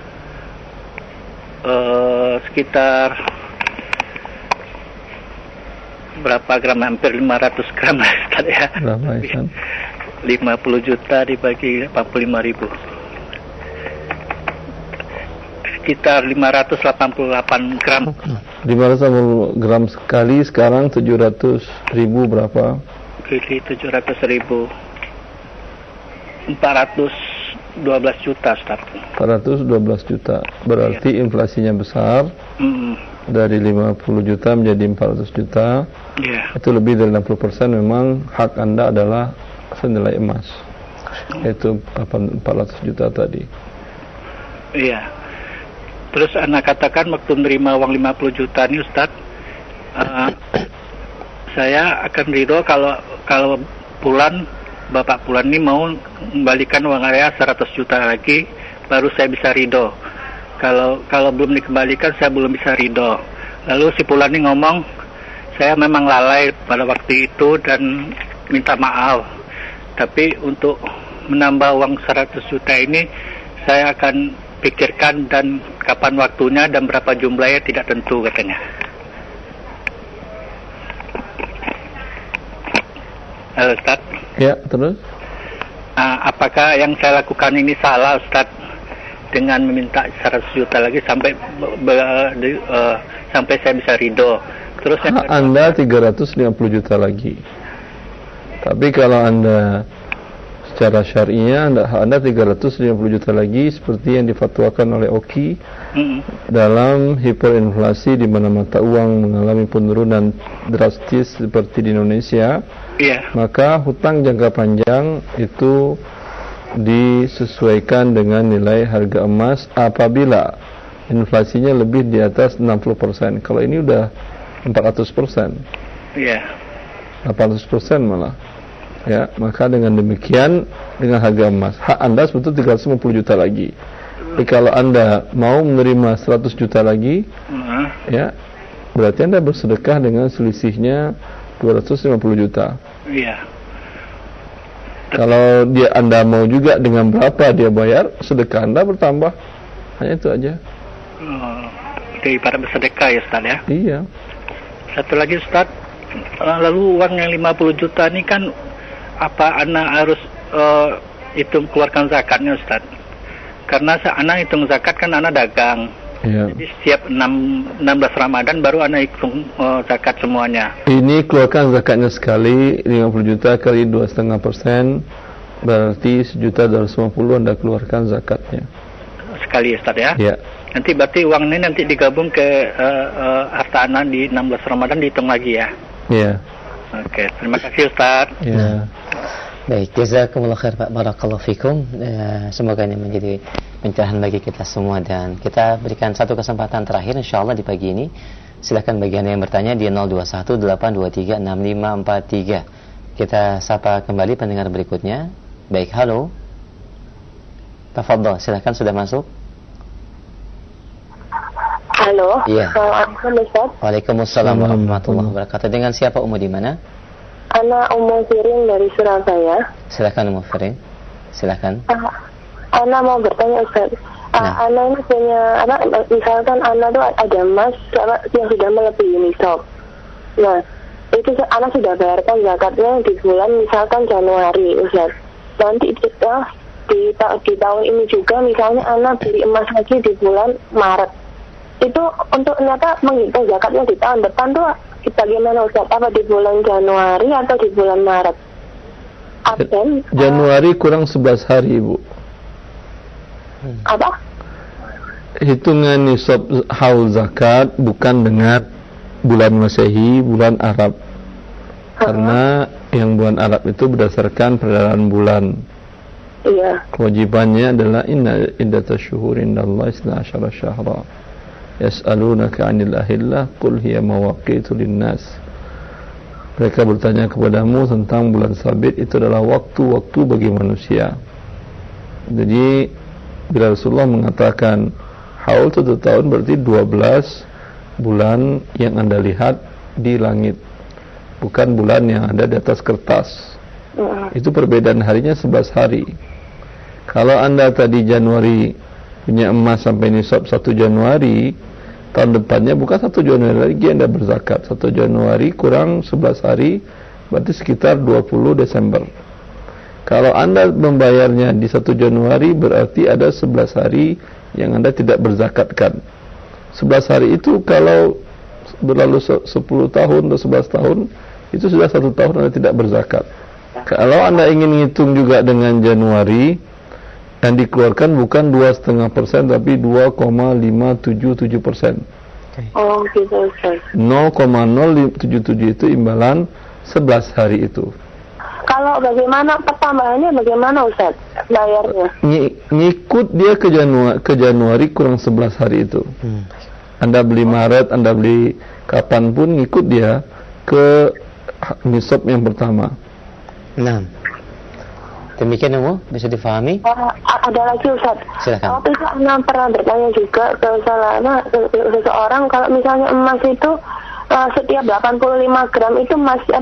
Sekitar berapa gram? Hampir 500 gram, Ustaz ya. Berapa, Isan? 50 juta dibagi 85.000. Sekitar 588 gram. 580 gram sekali, sekarang 700.000 berapa? Jadi 700.000. 412 juta, Ustaz. 412 juta. Berarti inflasinya besar. Dari 50 juta menjadi 400 juta. Itu lebih dari 60% memang hak Anda adalah senilai emas. Itu 400 juta tadi. Iya. Terus anak katakan waktu menerima uang 50 juta ini, Ustaz, Saya akan ridho kalau Bapak Pulan ini mau kembalikan uang saya 100 juta lagi, baru saya bisa ridho. Kalau belum dikembalikan, saya belum bisa ridho. Lalu si Pulan ini ngomong, saya memang lalai pada waktu itu dan minta maaf. Tapi untuk menambah uang 100 juta ini, saya akan pikirkan dan kapan waktunya dan berapa jumlahnya tidak tentu katanya. Halo Ustaz. Ya, terus? Apakah yang saya lakukan ini salah Ustaz? Dengan meminta 100 juta lagi sampai saya bisa ridho. Terus Anda 350 juta lagi. Tapi kalau Anda secara syar'inya Anda 350 juta lagi seperti yang difatwakan oleh Oki dalam hiperinflasi di mana mata uang mengalami penurunan drastis seperti di Indonesia. Maka hutang jangka panjang itu disesuaikan dengan nilai harga emas apabila inflasinya lebih di atas 60%. Kalau ini udah 400%. 800% malah. Ya, maka dengan demikian dengan harga emas hak Anda sebetulnya 350 juta lagi. Jadi kalau Anda mau menerima 100 juta lagi, ya, berarti Anda bersedekah dengan selisihnya 250 juta. Kalau Anda mau juga dengan berapa dia bayar, sedekah Anda bertambah. Hanya itu aja. Jadi para bersedekah ya Ustaz ya? Iya. Satu lagi Ustaz, lalu uang yang 50 juta ini kan apa anak harus hitung keluarkan zakatnya Ustaz? Karena anak hitung zakat kan anak dagang. Jadi setiap 16 Ramadan baru anak hitung zakat semuanya. Ini keluarkan zakatnya sekali 50 juta kali 2,5%, berarti 1.250.000 Anda keluarkan zakatnya. Sekali Ustaz ya? Iya. Nanti berarti uang ini nanti digabung ke harta anak di 16 Ramadan dihitung lagi ya? Iya. Oke, terima kasih Ustaz. Iya. Baik, jazakumullah khair Pak, barakallahu fikum. Semoga ini menjadi pencerahan bagi kita semua dan kita berikan satu kesempatan terakhir insyaallah di pagi ini. Silakan bagi Anda yang bertanya di 0218236543. Kita sapa kembali pendengar berikutnya. Baik, halo. Tafadhol, silakan sudah masuk. Halo. Iya. Assalamualaikum Ustaz. Waalaikumsalam warahmatullahi wabarakatuh. Dengan siapa Umu di mana? Ana Umu Firin dari Surabaya. Silakan Umu Firin. Silakan. Ana mau bertanya Ustaz. Ana ini punya misalkan Ana tuh ada emas yang sudah melebihi nisab. Nah, itu Ana sudah bayarkan zakatnya di bulan misalkan Januari Ustaz. Nanti di tahun ini juga misalnya Ana beli emas lagi di bulan Maret. Itu untuk ternyata menghitung zakatnya di tahun depan tuh bagaimana Ustaz? Apa di bulan Januari atau di bulan Maret? Januari kurang 11 hari Ibu. Apa? Hitungan nisab haul zakat bukan dengan bulan Masehi, bulan Arab. Karena yang bulan Arab itu berdasarkan peredaran bulan. Iya. Kewajibannya adalah inna iddatash syuhuri indallahi 12 syahra. Yas'alunaka 'anil ahillah qul hiya mawaqitu linnas. Mereka bertanya kepadamu tentang bulan sabit, itu adalah waktu-waktu bagi manusia. Jadi bila Rasulullah mengatakan haul 1 tahun berarti 12 bulan yang Anda lihat di langit, bukan bulan yang ada di atas kertas. Itu perbedaan harinya 11 hari. Kalau Anda tadi Januari punya emas sampai nisab 1 Januari, tahun depannya bukan 1 Januari lagi Anda berzakat. 1 Januari kurang 11 hari berarti sekitar 20 Desember. Kalau Anda membayarnya di 1 Januari berarti ada 11 hari yang Anda tidak berzakatkan. 11 hari itu kalau berlalu 10 tahun atau 11 tahun, itu sudah 1 tahun Anda tidak berzakat. Kalau Anda ingin ngitung juga dengan Januari, yang dikeluarkan bukan 2,5% tapi 2,577%. Oh gitu Ustaz. 0,077 itu imbalan 11 hari itu. Kalau bagaimana pertambahannya bagaimana Ustaz bayarnya? Ngikut dia ke Januari kurang 11 hari itu. Anda beli Maret, Anda beli kapanpun ngikut dia ke nisab yang pertama. Nah, demikian bisa difahami? Ada lagi Ustaz. Silakan. Waktu itu Ana pernah bertanya juga ke seseorang, kalau misalnya emas itu setiap 85 gram itu masih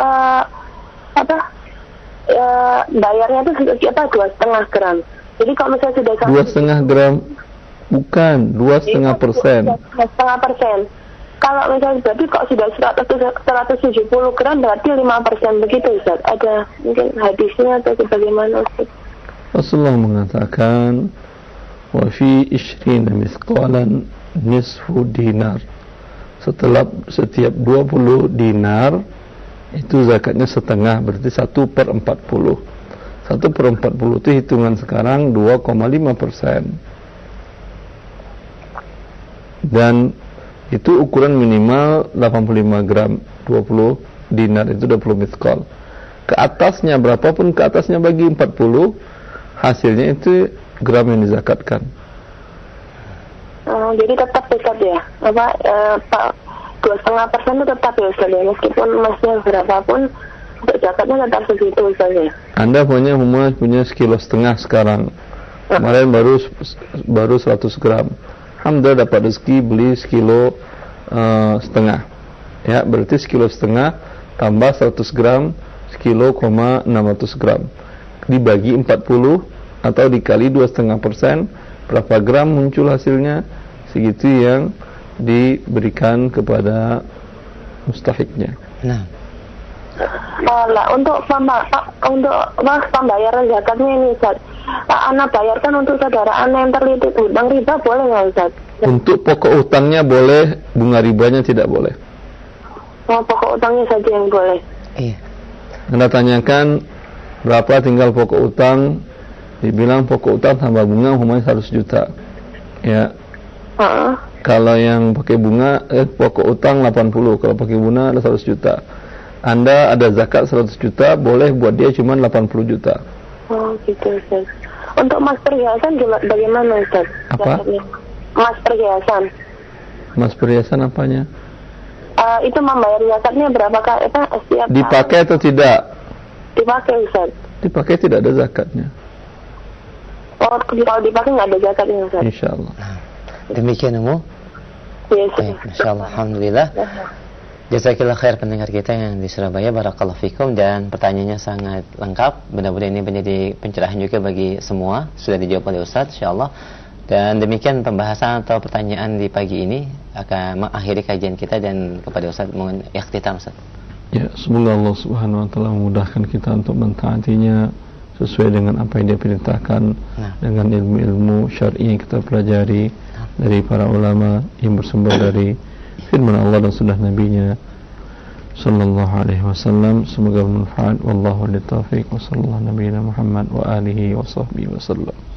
bayarnya itu setiap 2,5 gram. Jadi kalau misalnya sudah 2,5 gram, bukan 2,5%. 2,5%. Kalau misalnya berarti kok sudah 170 gram berarti 5% begitu Ustaz. Ada mungkin hadisnya atau bagaimana Ustaz? Rasulullah mengatakan wa fi 20 mithqalan nisfu dinar. Setiap 20 dinar itu zakatnya setengah, berarti 1/40. 1/40 itu hitungan sekarang 2,5%. Dan itu ukuran minimal 85 gram. 20 dinar itu 20 mithqal. Ke atasnya berapapun, ke atasnya bagi 40, hasilnya itu gram yang dizakatkan. Jadi tetap Ustaz ya, 2,5% itu tetap ya Ustaz ya, meskipun emasnya berapapun, untuk zakatnya tetap segitu Ustaz ya. Anda punya 1,5 kilo sekarang, kemarin baru 100 gram. Alhamdulillah dapat rezeki beli 1,5 kilo, ya berarti 1,5 kilo tambah 100 gram 1,600 gram dibagi 40 atau dikali 2,5%, berapa gram muncul hasilnya, segitu yang diberikan kepada mustahiknya. Nah, untuk pembayaran zakatnya ini Ustaz, Ana bayarkan untuk saudara Ana yang terlilit hutang riba boleh nggak Ustaz? Untuk pokok utangnya boleh, bunga ribanya tidak boleh. Pokok utangnya saja yang boleh. Iya. Anda tanyakan berapa tinggal pokok utang, dibilang pokok utang tambah bunga umpamanya 100 juta. Ya. Kalau yang pakai bunga pokok utang 80, kalau pakai bunga ada 100 juta. Anda ada zakat 100 juta, boleh buat dia cuma 80 juta. Oh gitu Ustaz. Untuk emas perhiasan bagaimana Ustaz? Apa? Emas perhiasan. Emas perhiasan apanya? Itu membayar zakatnya berapa kali? Setiap dipakai atau tidak? Dipakai Ustaz. Dipakai tidak ada zakatnya. Oh, kalau dipakai nggak ada zakatnya Ustaz. Insyaallah. Demikian Yes. Baik, Masyaallah, Alhamdulillah. Jazakallah khair pendengar kita yang di Surabaya, barakallahu fikum, dan pertanyaannya sangat lengkap. Mudah-mudahan ini menjadi pencerahan juga bagi semua. Sudah dijawab oleh Ustaz insyaallah. Dan demikian pembahasan atau pertanyaan di pagi ini, akan mengakhiri kajian kita, dan kepada Ustaz mohon ikhtitam Ustaz. Ya, semoga Allah Subhanahu wa taala memudahkan kita untuk mentaatinya sesuai dengan apa yang Dia perintahkan, dengan ilmu-ilmu syar'i yang kita pelajari dari para ulama yang bersumber dari firman Allah dan sunnah Nabi-Nya sallallahu alaihi wasallam. Semoga bermanfaat. Wallahu a'lam. Wa sallallahu nabiyana Muhammad wa alihi wa sahbihi wasallam.